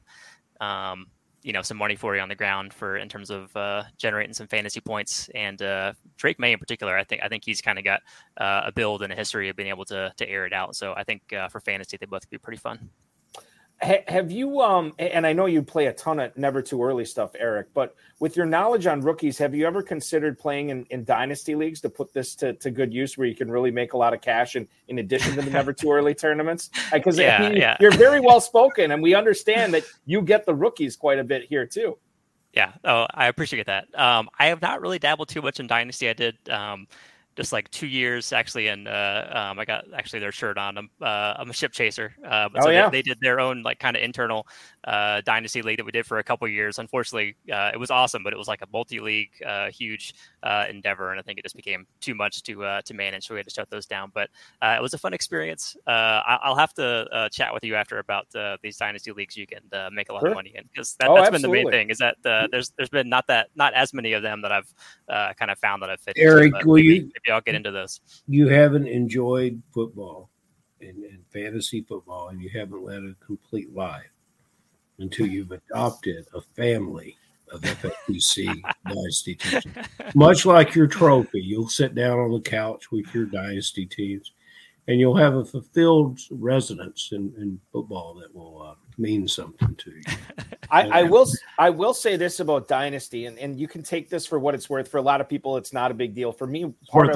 [SPEAKER 5] some money for you on the ground in terms of generating some fantasy points. And Drake May in particular, I think he's kind of got a build and a history of being able to air it out. So I think for fantasy, they both could be pretty fun.
[SPEAKER 1] Have you, and I know you play a ton of Never Too Early stuff, Eric, but with your knowledge on rookies, have you ever considered playing in dynasty leagues to put this to good use where you can really make a lot of cash in addition to the Never Too Early tournaments? Because you're very well spoken, and we understand that you get the rookies quite a bit here too.
[SPEAKER 5] Yeah. Oh, I appreciate that. I have not really dabbled too much in dynasty. I did just like 2 years actually, and I got actually their shirt on. I'm a ship chaser, but they did their own like kind of internal dynasty league that we did for a couple of years. Unfortunately, it was awesome, but it was like a multi-league, huge endeavor, and I think it just became too much to manage, so we had to shut those down. But it was a fun experience. I'll have to chat with you after about these dynasty leagues you can make a lot of money in, because that's been the main thing. Is that there's been not as many of them that I've kind of found that I've fit.
[SPEAKER 4] Eric,
[SPEAKER 5] into, maybe I'll get into those.
[SPEAKER 4] You haven't enjoyed football and fantasy football, and you haven't led a complete life until you've adopted a family of FFPC dynasty teams. Much like your trophy, you'll sit down on the couch with your dynasty teams, and you'll have a fulfilled residence in football that will mean something to you.
[SPEAKER 1] I will say this about dynasty, and you can take this for what it's worth. For a lot of people, it's not a big deal. For me, part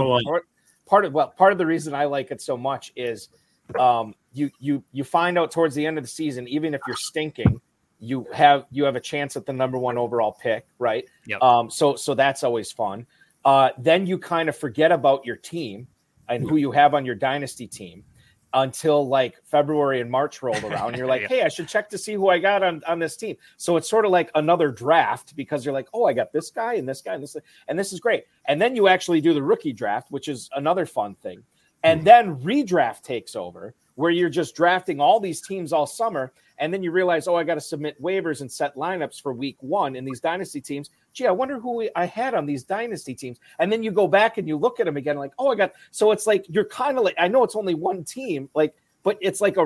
[SPEAKER 1] of the reason I like it so much is you find out towards the end of the season, even if you're stinking, you have a chance at the number 1 overall pick, right?
[SPEAKER 5] Yep.
[SPEAKER 1] So that's always fun. Then you kind of forget about your team and who you have on your dynasty team until like February and March rolled around. You're like, Hey, I should check to see who I got on this team. So it's sort of like another draft, because you're like, oh, I got this guy and this guy and this is great. And then you actually do the rookie draft, which is another fun thing. And then redraft takes over, where you're just drafting all these teams all summer. And then you realize, I got to submit waivers and set lineups for week 1 in these dynasty teams. Gee, I wonder who I had on these dynasty teams. And then you go back and you look at them again, like, so it's like, you're kind of like, I know it's only one team, like, but it's like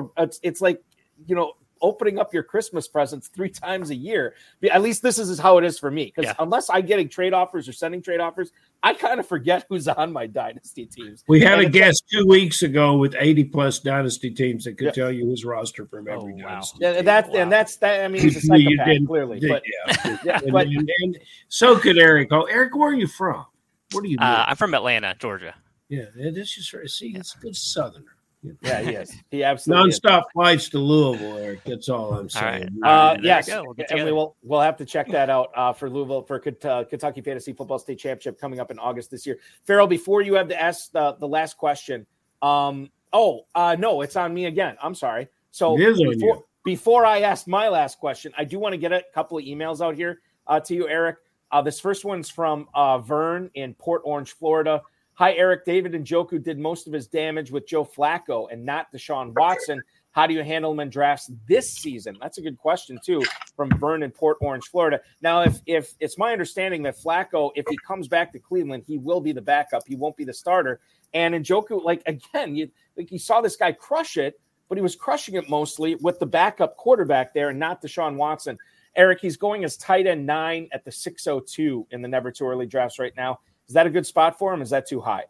[SPEAKER 1] opening up your Christmas presents 3 times a year. At least this is how it is for me. Because unless I'm getting trade offers or sending trade offers, I kind of forget who's on my dynasty teams.
[SPEAKER 4] We had a guest 2 weeks ago with 80+ dynasty teams that could tell you his roster from every dynasty.
[SPEAKER 1] Yeah, that's that. I mean, he's a psychopath, clearly. But
[SPEAKER 4] and so could Eric. Oh, Eric, where are you from? What do you do?
[SPEAKER 5] I'm from Atlanta, Georgia.
[SPEAKER 4] Yeah, this is it's a good Southerner.
[SPEAKER 1] Yeah, he is. He absolutely
[SPEAKER 4] nonstop flights to Louisville, Eric. That's all I'm saying.
[SPEAKER 1] All right. Yes, we'll have to check that out for Louisville for Kentucky Fantasy Football State Championship coming up in August this year. Farrell, before you have to ask the last question, no, it's on me again. I'm sorry. So before I ask my last question, I do want to get a couple of emails out here to you, Eric. This first one's from Vern in Port Orange, Florida. Hi, Eric. David Njoku did most of his damage with Joe Flacco and not Deshaun Watson. How do you handle him in drafts this season? That's a good question, too, from Vern in Port Orange, Florida. Now, if it's my understanding that Flacco, if he comes back to Cleveland, he will be the backup. He won't be the starter. And Njoku, you saw this guy crush it, but he was crushing it mostly with the backup quarterback there and not Deshaun Watson. Eric, he's going as tight end 9 at the 602 in the Never Too Early drafts right now. Is that a good spot for him? Is that too high?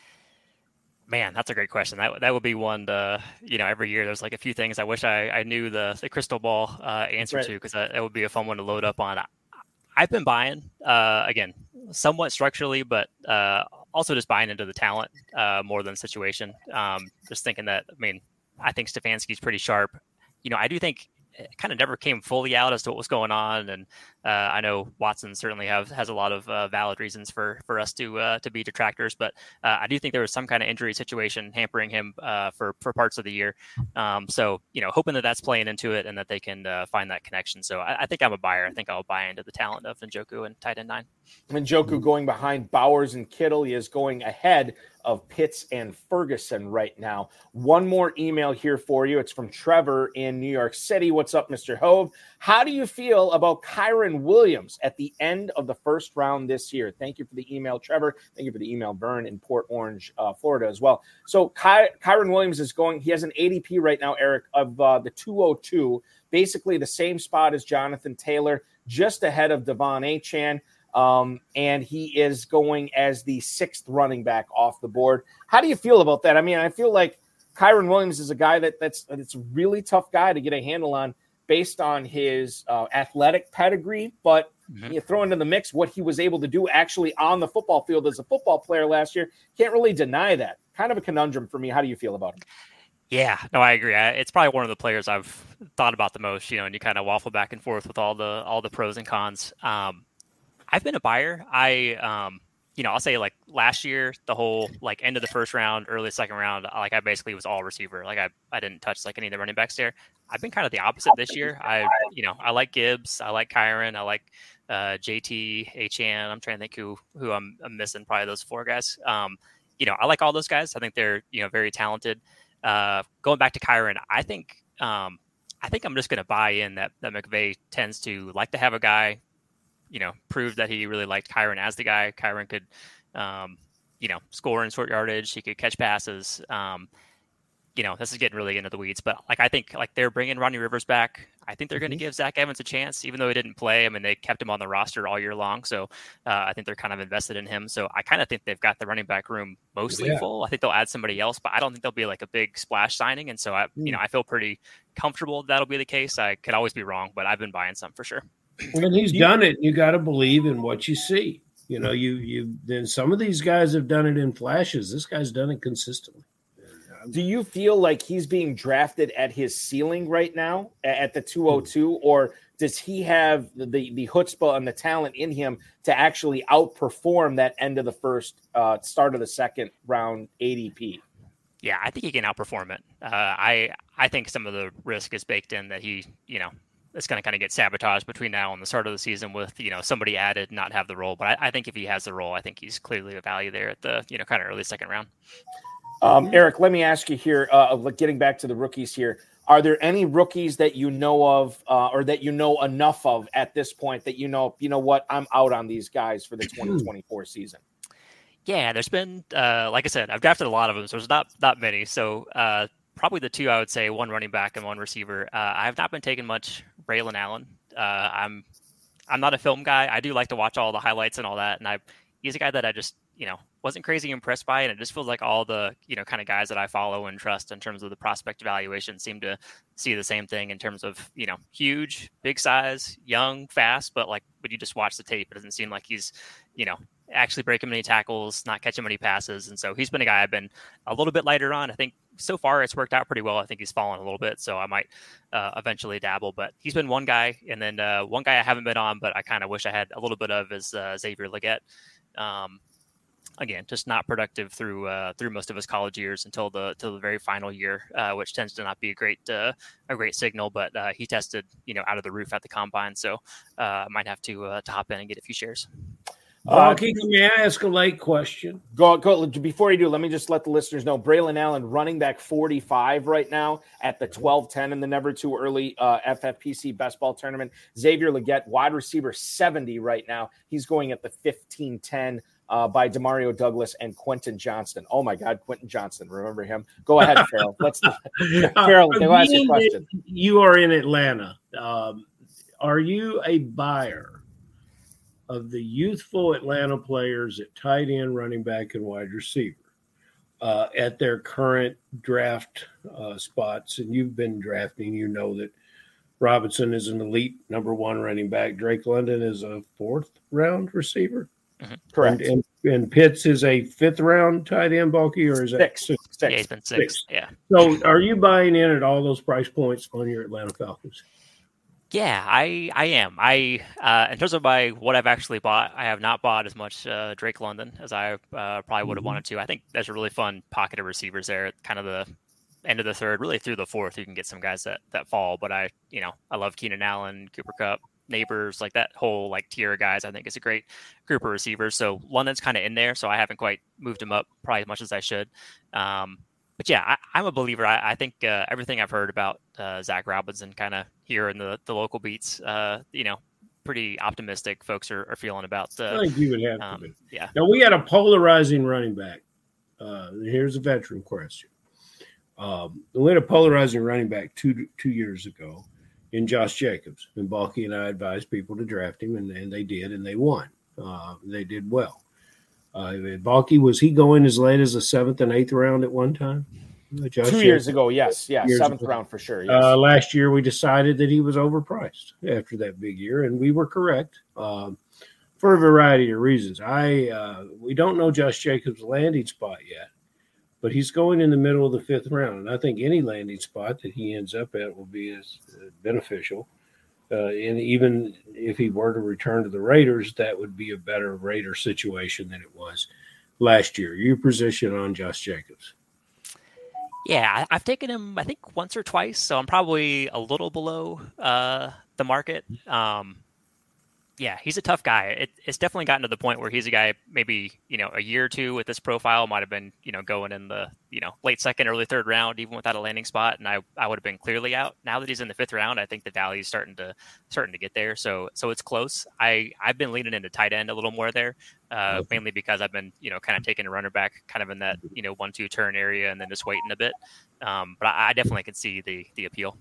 [SPEAKER 5] Man, that's a great question. That would be one to, every year there's like a few things I wish I knew the crystal ball answer to, because that would be a fun one to load up on. I've been buying, again, somewhat structurally, but also just buying into the talent more than situation. Just thinking that, I think Stefanski's pretty sharp. I do think it kind of never came fully out as to what was going on. And I know Watson certainly has a lot of valid reasons for us to be detractors, but I do think there was some kind of injury situation hampering him for parts of the year. So, hoping that that's playing into it and that they can find that connection. So I think I'm a buyer. I think I'll buy into the talent of Njoku and tight end 9.
[SPEAKER 1] Njoku going behind Bowers and Kittle. He is going ahead of Pitts and Ferguson right now. One more email here for you. It's from Trevor in New York City. What's up, Mr. Hove? How do you feel about Kyren Williams at the end of the first round this year? Thank you for the email, Trevor. Thank you for the email, Vern in Port Orange, Florida as well. So Kyren Williams he has an ADP right now, Eric, of the 202, basically the same spot as Jonathan Taylor, just ahead of Devon Achane. And he is going as the 6th running back off the board. How do you feel about that? I feel like Kyren Williams is a guy that's a really tough guy to get a handle on based on his athletic pedigree, but you throw into the mix what he was able to do actually on the football field as a football player last year. Can't really deny that. Kind of a conundrum for me. How do you feel about him?
[SPEAKER 5] Yeah, no, I agree. It's probably one of the players I've thought about the most, and you kind of waffle back and forth with all the pros and cons. I've been a buyer. I'll say like last year, the whole like end of the first round, early second round, like I basically was all receiver. Like I didn't touch like any of the running backs there. I've been kind of the opposite this year. I like Gibbs, I like Kyron, I like JT, HN. I'm trying to think who I'm missing. Probably those four guys. I like all those guys. I think they're very talented. Going back to Kyron, I think I'm just going to buy in that McVay tends to like to have a guy, prove that he really liked Kyron as the guy. Kyron could, score in short yardage. He could catch passes. This is getting really into the weeds, but like I think like they're bringing Ronnie Rivers back. I think they're going to give Zach Evans a chance, even though he didn't play. I mean, they kept him on the roster all year long, so I think they're kind of invested in him. So I kind of think they've got the running back room mostly full. I think they'll add somebody else, but I don't think they'll be like a big splash signing. And so I feel pretty comfortable that'll be the case. I could always be wrong, but I've been buying some for sure.
[SPEAKER 4] When he's done it, you got to believe in what you see. Then some of these guys have done it in flashes. This guy's done it consistently.
[SPEAKER 1] Do you feel like he's being drafted at his ceiling right now at the 202, or does he have the chutzpah and the talent in him to actually outperform that end of the first, start of the second round ADP?
[SPEAKER 5] Yeah, I think he can outperform it. I think some of the risk is baked in that he, it's going to kind of get sabotaged between now and the start of the season with, somebody added, not have the role. But I think if he has the role, I think he's clearly a value there at the, kind of early second round.
[SPEAKER 1] Eric, let me ask you here, getting back to the rookies here, are there any rookies that you know of or that you know enough of at this point that you know what, I'm out on these guys for the 2024 season?
[SPEAKER 5] Yeah, there's been, like I said, I've drafted a lot of them, so there's not many. So probably the two I would say, one running back and one receiver. I have not been taking much Braylon Allen. I'm not a film guy. I do like to watch all the highlights and all that, and he's a guy that I just wasn't crazy impressed by, and it just feels like all the kind of guys that I follow and trust in terms of the prospect evaluation seem to see the same thing in terms of huge, big size, young, fast, but like when you just watch the tape, it doesn't seem like he's actually breaking many tackles, not catching many passes, and so he's been a guy I've been a little bit lighter on. I think so far it's worked out pretty well. I think he's fallen a little bit, so I might eventually dabble, but he's been one guy, and then one guy I haven't been on, but I kind of wish I had a little bit of is Xavier Legette. Again, just not productive through most of his college years until the very final year, which tends to not be a great signal. But he tested out of the roof at the combine, so I might have to hop in and get a few shares.
[SPEAKER 4] May I ask a late question?
[SPEAKER 1] Go. Before you do, let me just let the listeners know. Braylon Allen, running back 45 right now at the 12-10 in the Never Too Early FFPC Best Ball Tournament. Xavier Legette, wide receiver 70 right now. He's going at the 15-10 by Demario Douglas and Quentin Johnston. Oh, my God, Quentin Johnston. Remember him? Go ahead, Farrell. Farrell, go ask your question.
[SPEAKER 4] You are in Atlanta. Are you a buyer of the youthful Atlanta players at tight end, running back, and wide receiver at their current draft spots? And you've been drafting, that Robinson is an elite number one running back. Drake London is a fourth round receiver.
[SPEAKER 5] Mm-hmm.
[SPEAKER 1] Correct.
[SPEAKER 4] And Pitts is a fifth round tight end, Bulky, or is that
[SPEAKER 1] six?
[SPEAKER 5] Yeah, he's been six. Yeah.
[SPEAKER 4] So are you buying in at all those price points on your Atlanta Falcons?
[SPEAKER 5] Yeah, I am. In terms of what I've actually bought, I have not bought as much Drake London as I probably would have wanted to. I think there's a really fun pocket of receivers there at kind of the end of the third, really through the fourth. You can get some guys that fall, but I love Keenan Allen, Cooper Kupp, Neighbors, like that whole like tier of guys. I think it's a great group of receivers. So London's kind of in there, so I haven't quite moved him up probably as much as I should. But yeah, I'm a believer. I think everything I've heard about Zach Robinson kind of here in the local beats, pretty optimistic folks are feeling about.
[SPEAKER 4] I think you would have to be.
[SPEAKER 5] Yeah.
[SPEAKER 4] Now, we had a polarizing running back. Here's a veteran question. We had a polarizing running back two years ago in Josh Jacobs. And Balky and I advised people to draft him, and they did, and they won. They did well. Balky, was he going as late as the 7th and 8th round at one time?
[SPEAKER 1] Josh 2 years ago, yes. Yeah, 7th round for sure. Yes.
[SPEAKER 4] Last year, we decided that he was overpriced after that big year, and we were correct for a variety of reasons. We don't know Josh Jacobs' landing spot yet, but he's going in the middle of the 5th round, and I think any landing spot that he ends up at will be as beneficial. And even if he were to return to the Raiders, that would be a better Raider situation than it was last year. Your position on Josh Jacobs?
[SPEAKER 5] Yeah, I've taken him, I think, once or twice, so I'm probably a little below the market. Yeah, he's a tough guy. It's definitely gotten to the point where he's a guy maybe, a year or two with this profile might have been, going in the, late second, early third round, even without a landing spot. And I would have been clearly out. Now that he's in the fifth round, I think the value is starting to get there. So it's close. I've been leaning into tight end a little more there, mainly because I've been, kind of taking a runner back kind of in that, 1-2 turn area and then just waiting a bit. But I definitely can see the appeal.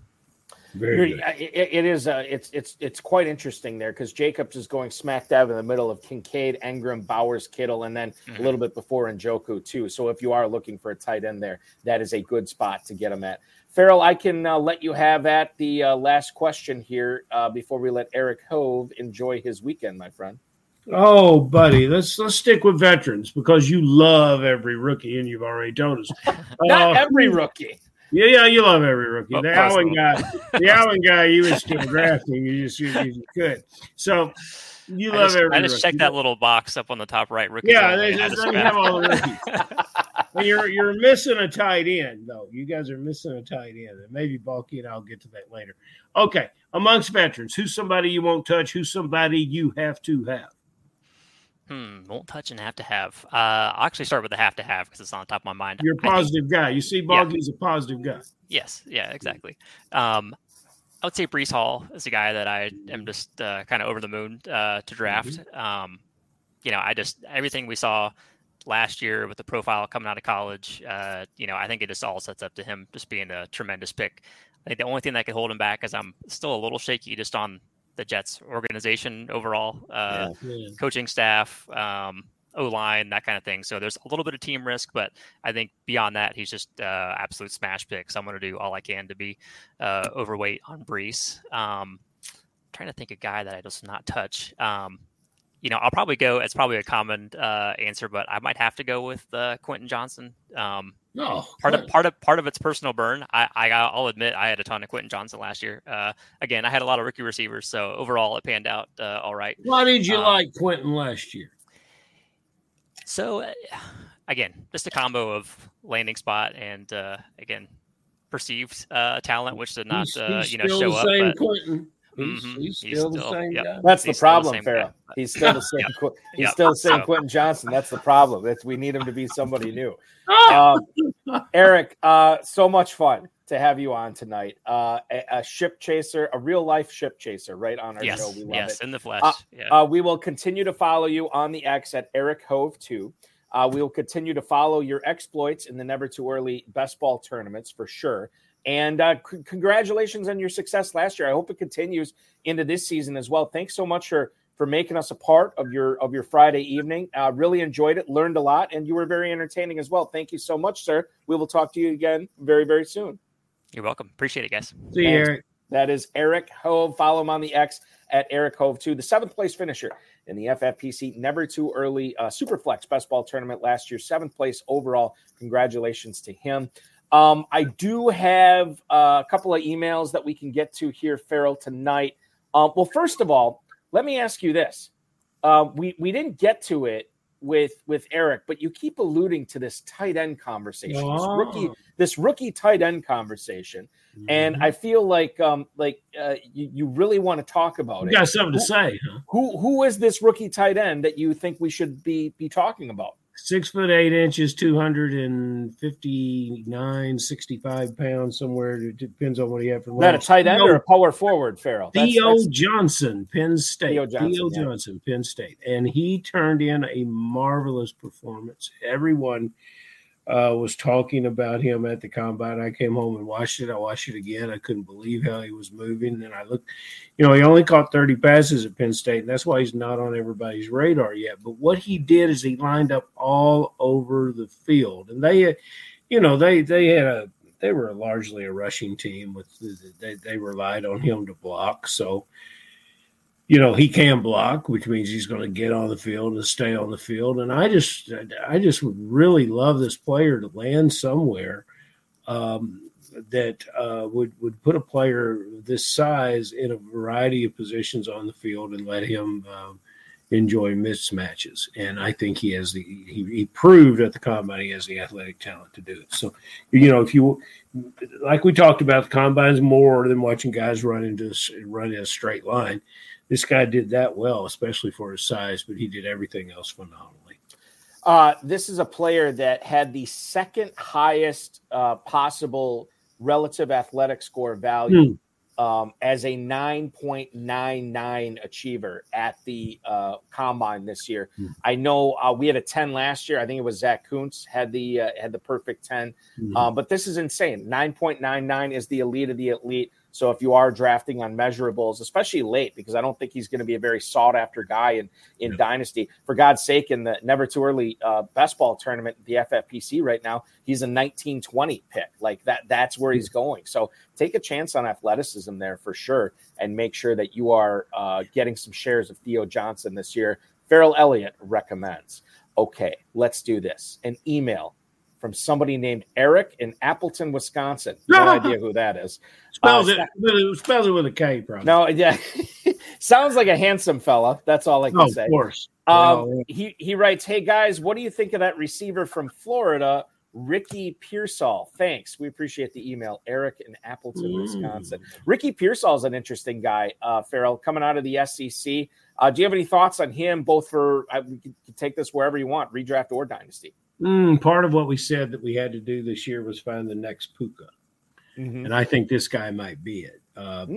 [SPEAKER 1] It is. It's quite interesting there because Jacobs is going smack dab in the middle of Kincaid, Engram, Bowers, Kittle, and then a little bit before Njoku too. So if you are looking for a tight end there, that is a good spot to get him at. Farrell, I can let you have at the last question here before we let Eric Hove enjoy his weekend, my friend.
[SPEAKER 4] Oh, buddy, let's stick with veterans because you love every rookie, and you've already told us.
[SPEAKER 1] Not every rookie.
[SPEAKER 4] Yeah, you love every rookie. The Allen guy, you were still drafting. You could. So you love every rookie.
[SPEAKER 5] I just checked that little box up on the top right. Rookies
[SPEAKER 4] yeah, they have all the rookies. And you're missing a tight end, though. You guys are missing a tight end. And maybe Bulky, and I'll get to that later. Okay, amongst veterans, who's somebody you won't touch? Who's somebody you have to have?
[SPEAKER 5] Won't touch and have to have. I'll actually start with the have to have because it's on the top of my mind.
[SPEAKER 4] You're a positive guy. You see, Bulky's a positive guy.
[SPEAKER 5] Yes. Yeah, exactly. I would say Breece Hall is a guy that I am just kind of over the moon to draft. Everything we saw last year with the profile coming out of college, I think it just all sets up to him just being a tremendous pick. I think the only thing that could hold him back is I'm still a little shaky just on the Jets organization overall, coaching staff, O-line, that kind of thing. So there's a little bit of team risk, but I think beyond that, he's just absolute smash pick. So I'm going to do all I can to be overweight on Breece. Trying to think of a guy that I just not touch. I'll probably go. It's probably a common answer, but I might have to go with Quentin Johnson. Part of it's personal burn. I'll admit I had a ton of Quentin Johnson last year. Again, I had a lot of rookie receivers, so overall it panned out all right.
[SPEAKER 4] Why did you like Quentin last year?
[SPEAKER 5] So, again, just a combo of landing spot and again perceived talent, which did not show up. But,
[SPEAKER 4] Quentin. He's still the same guy.
[SPEAKER 1] That's the problem, Farrell. He's still the same. He's still the same Quentin Johnson. That's the problem. We need him to be somebody new. Eric, so much fun to have you on tonight. A ship chaser, a real life ship chaser, right on our show. We love it.
[SPEAKER 5] In the flesh.
[SPEAKER 1] We will continue to follow you on the X at Eric Hove 2. We will continue to follow your exploits in the Never Too Early Best Ball tournaments for sure. And congratulations on your success last year. I hope it continues into this season as well. Thanks so much for making us a part of your Friday evening. Really enjoyed it, learned a lot, and you were very entertaining as well. Thank you so much, sir. We will talk to you again very, very soon.
[SPEAKER 5] You're welcome. Appreciate it, guys.
[SPEAKER 4] See you, Eric.
[SPEAKER 1] That is Eric Hove. Follow him on the X at Eric Hove 2, the 7th place finisher in the FFPC Never Too Early Superflex Best Ball Tournament last year. 7th place overall. Congratulations to him. I do have a couple of emails that we can get to here, Farrell, tonight. Well, first of all, let me ask you this. We didn't get to it with Eric, but you keep alluding to this tight end conversation, this rookie tight end conversation. Mm-hmm. And I feel like you really want to talk about it.
[SPEAKER 4] You got something to say, huh?
[SPEAKER 1] Who is this rookie tight end that you think we should be talking about?
[SPEAKER 4] 6 foot 8 inches, 259, 65 pounds, somewhere. It depends on what he had for lunch.
[SPEAKER 1] Is that a tight end or a power forward, Farrell?
[SPEAKER 4] Theo Johnson, Penn State. Theo Johnson, Penn State. And he turned in a marvelous performance. Everyone was talking about him at the combine. I came home and watched it. I watched it again. I couldn't believe how he was moving. And I looked, he only caught 30 passes at Penn State, and that's why he's not on everybody's radar yet. But what he did is he lined up all over the field. And they were largely a rushing team. They relied on him to block. So, he can block, which means he's going to get on the field and stay on the field. And I just would really love this player to land somewhere that would put a player this size in a variety of positions on the field and let him, enjoy mismatches. And I think he has he proved at the combine he has the athletic talent to do it. So, if you, like we talked about, the combine's more than watching guys run in a straight line. This guy did that well, especially for his size, but he did everything else phenomenally.
[SPEAKER 1] This is a player that had the second highest possible relative athletic score value as a 9.99 achiever at the combine this year. I know we had a 10 last year. I think it was Zach Kuntz had the perfect 10. But this is insane. 9.99 is the elite of the elite. So if you are drafting on measurables, especially late, because I don't think he's going to be a very sought after guy in Dynasty, for God's sake, in the never too early best ball tournament, the FFPC right now, he's a 1920 pick. Like that's where he's going. So take a chance on athleticism there for sure. And make sure that you are getting some shares of Theo Johnson this year. Farrell Elliott recommends. Okay, let's do this. An email from somebody named Eric in Appleton, Wisconsin. No idea who that is.
[SPEAKER 4] Spells it with a K, probably.
[SPEAKER 1] No, yeah. Sounds like a handsome fella. That's all I can say.
[SPEAKER 4] Of course.
[SPEAKER 1] He writes, "Hey, guys, what do you think of that receiver from Florida, Ricky Pearsall? Thanks. We appreciate the email." Eric in Appleton, Wisconsin. Ricky Pearsall is an interesting guy, Farrell, coming out of the SEC. Do you have any thoughts on him, both for we can take this wherever you want, redraft or dynasty?
[SPEAKER 4] Part of what we said that we had to do this year was find the next Puka. And I think this guy might be it.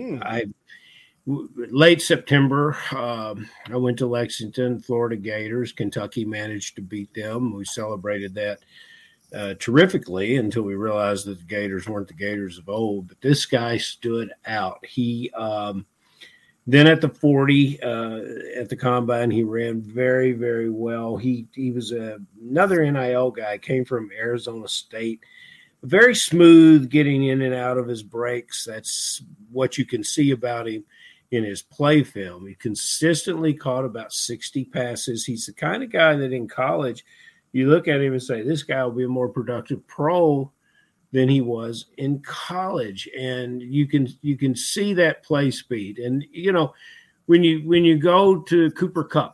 [SPEAKER 4] Late September, I went to Lexington, Florida Gators. Kentucky managed to beat them. We celebrated that terrifically until we realized that the Gators weren't the Gators of old. But this guy stood out. He then at the 40 at the combine, he ran very, very well. He was another NIL guy, came from Arizona State. Very smooth getting in and out of his breaks. That's what you can see about him in his play film. He consistently caught about 60 passes. He's the kind of guy that in college, you look at him and say, this guy will be a more productive pro than he was in college. And you can see that play speed. And, when you go to Cooper Kupp,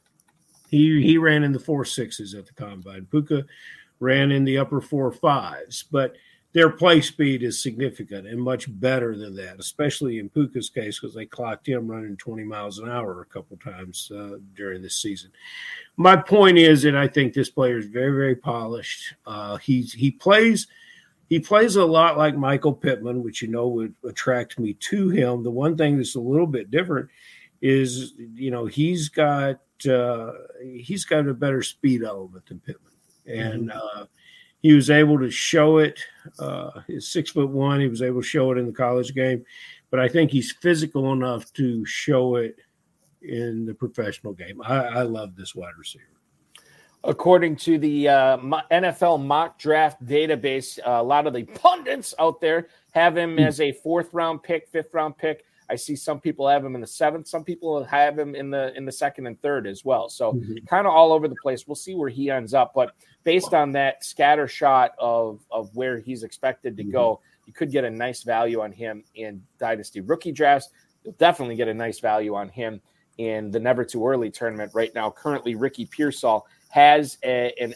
[SPEAKER 4] he ran in the 4.6s at the combine. Puka ran in the upper 4.5s, but their play speed is significant and much better than that, especially in Puka's case, because they clocked him running 20 miles an hour a couple times during this season. My point is that I think this player is very, very polished. He plays a lot like Michael Pittman, which would attract me to him. The one thing that's a little bit different is, he's got a better speed element than Pittman. And he was able to show it. He's 6'1". He was able to show it in the college game, but I think he's physical enough to show it in the professional game. I love this wide receiver.
[SPEAKER 1] According to the NFL mock draft database, a lot of the pundits out there have him as a 4th-round pick, 5th-round pick. I see some people have him in the 7th. Some people have him in the 2nd and 3rd as well. So kind of all over the place. We'll see where he ends up. But based on that scatter shot of where he's expected to go, you could get a nice value on him in Dynasty rookie drafts. You'll definitely get a nice value on him in the Never Too Early tournament right now. Currently, Ricky Pearsall has in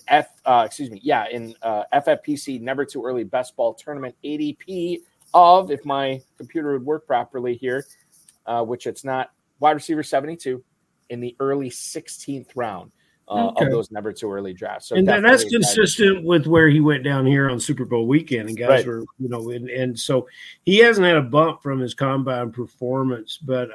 [SPEAKER 1] FFPC Never Too Early Best Ball Tournament ADP of, if my computer would work properly here, which it's not, wide receiver 72 in the early 16th round of those Never Too Early drafts. So
[SPEAKER 4] and that's consistent with where he went down here on Super Bowl weekend, and guys were, and so he hasn't had a bump from his combine performance, but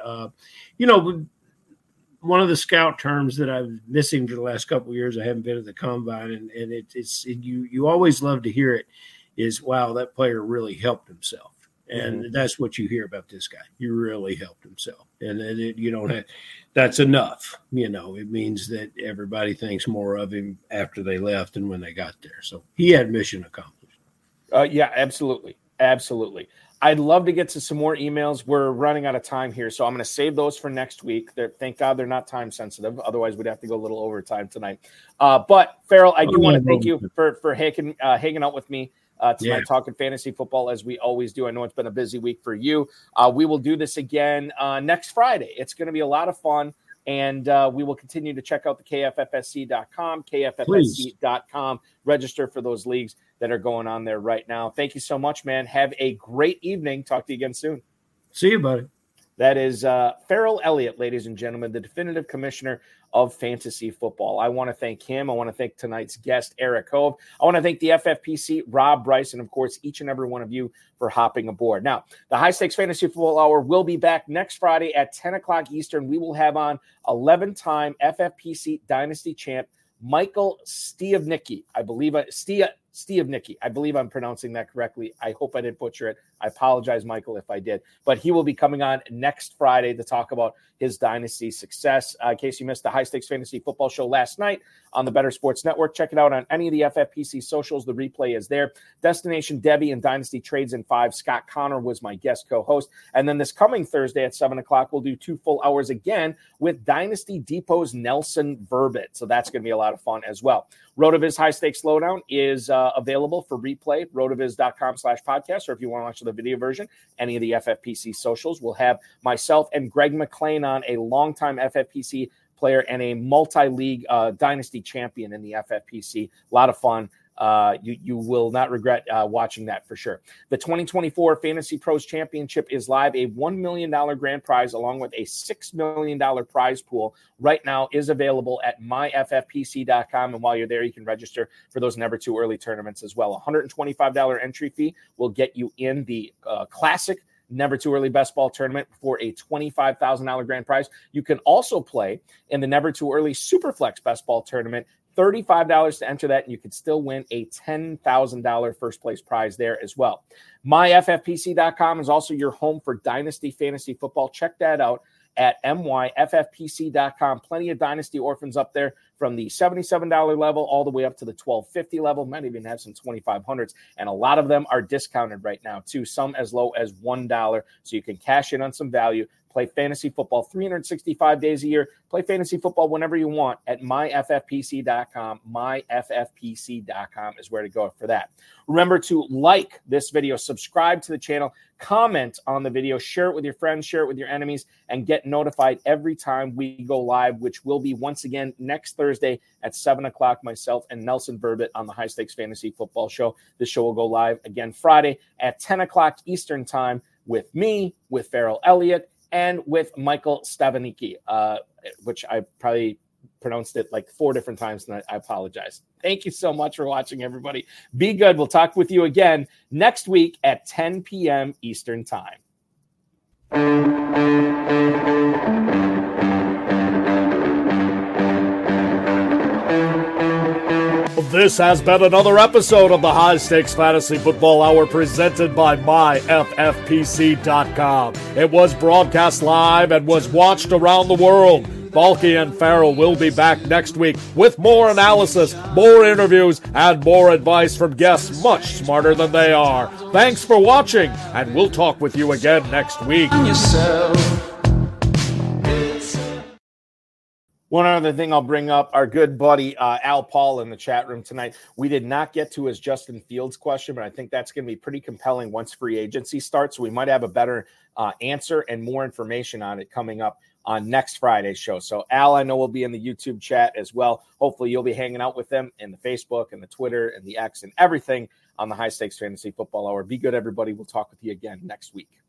[SPEAKER 4] one of the scout terms that I've missing for the last couple of years, I haven't been at the combine, and you always love to hear it, is, wow, that player really helped himself. And that's what you hear about this guy. He really helped himself. And that's enough. It means that everybody thinks more of him after they left and when they got there. So he had mission accomplished.
[SPEAKER 1] Yeah, absolutely. Absolutely. I'd love to get to some more emails. We're running out of time here, so I'm going to save those for next week. Thank God they're not time sensitive. Otherwise, we'd have to go a little overtime tonight. But, Farrell, I do want to thank you for hanging out with me tonight, talking fantasy football as we always do. I know it's been a busy week for you. We will do this again next Friday. It's going to be a lot of fun. And we will continue to check out the KFFSC.com, KFFSC.com. Register for those leagues that are going on there right now. Thank you so much, man. Have a great evening. Talk to you again soon.
[SPEAKER 4] See you, buddy.
[SPEAKER 1] That is Farrell Elliott, ladies and gentlemen, the definitive commissioner of fantasy football. I want to thank him. I want to thank tonight's guest, Eric Hove. I want to thank the FFPC, Rob Bryce, and, of course, each and every one of you for hopping aboard. Now, the High Stakes Fantasy Football Hour will be back next Friday at 10 o'clock Eastern. We will have on 11-time FFPC Dynasty champ Michael Stiavnicki. I believe Stiavnicki. I believe I'm pronouncing that correctly. I hope I didn't butcher it. I apologize, Michael, if I did. But he will be coming on next Friday to talk about his dynasty success. In case you missed the High Stakes Fantasy Football Show last night on the Better Sports Network, check it out on any of the FFPC socials. The replay is there. Destination Debbie and Dynasty Trades in 5. Scott Connor was my guest co-host. And then this coming Thursday at 7 o'clock, we'll do 2 full hours again with Dynasty Depot's Nelson Verbit. So that's going to be a lot of fun as well. RotoViz High Stakes Lowdown is available for replay, rotoviz.com/podcast, or if you want to watch the video version, any of the FFPC socials. We'll have myself and Greg McLean on, a longtime FFPC player and a multi-league dynasty champion in the FFPC. A lot of fun. You will not regret watching that for sure. The 2024 Fantasy Pros Championship is live. A $1 million grand prize along with a $6 million prize pool right now is available at myffpc.com. And while you're there, you can register for those Never Too Early tournaments as well. $125 entry fee will get you in the classic Never Too Early Best Ball Tournament for a $25,000 grand prize. You can also play in the Never Too Early Superflex Best Ball Tournament. $35 to enter that, and you could still win a $10,000 first place prize there as well. MyFFPC.com is also your home for Dynasty Fantasy Football. Check that out at MyFFPC.com. Plenty of Dynasty Orphans up there from the $77 level all the way up to the $12.50 level. Might even have some $2,500s, and a lot of them are discounted right now too, some as low as $1, so you can cash in on some value. Play fantasy football 365 days a year. Play fantasy football whenever you want at myffpc.com. Myffpc.com is where to go for that. Remember to like this video, subscribe to the channel, comment on the video, share it with your friends, share it with your enemies, and get notified every time we go live, which will be once again next Thursday at 7 o'clock, myself and Nelson Verbit on the High Stakes Fantasy Football Show. This show will go live again Friday at 10 o'clock Eastern Time with me, with Farrell Elliott, and with Michael Stiavnicki, which I probably pronounced it like 4 different times, and I apologize. Thank you so much for watching, everybody. Be good. We'll talk with you again next week at 10 p.m. Eastern Time.
[SPEAKER 3] This has been another episode of the High Stakes Fantasy Football Hour presented by MyFFPC.com. It was broadcast live and was watched around the world. Balky and Farrell will be back next week with more analysis, more interviews, and more advice from guests much smarter than they are. Thanks for watching, and we'll talk with you again next week.
[SPEAKER 1] One other thing I'll bring up, our good buddy Al Paul in the chat room tonight. We did not get to his Justin Fields question, but I think that's going to be pretty compelling once free agency starts. So we might have a better answer and more information on it coming up on next Friday's show. So Al, I know will be in the YouTube chat as well. Hopefully you'll be hanging out with them in the Facebook and the Twitter and the X and everything on the High Stakes Fantasy Football Hour. Be good, everybody. We'll talk with you again next week.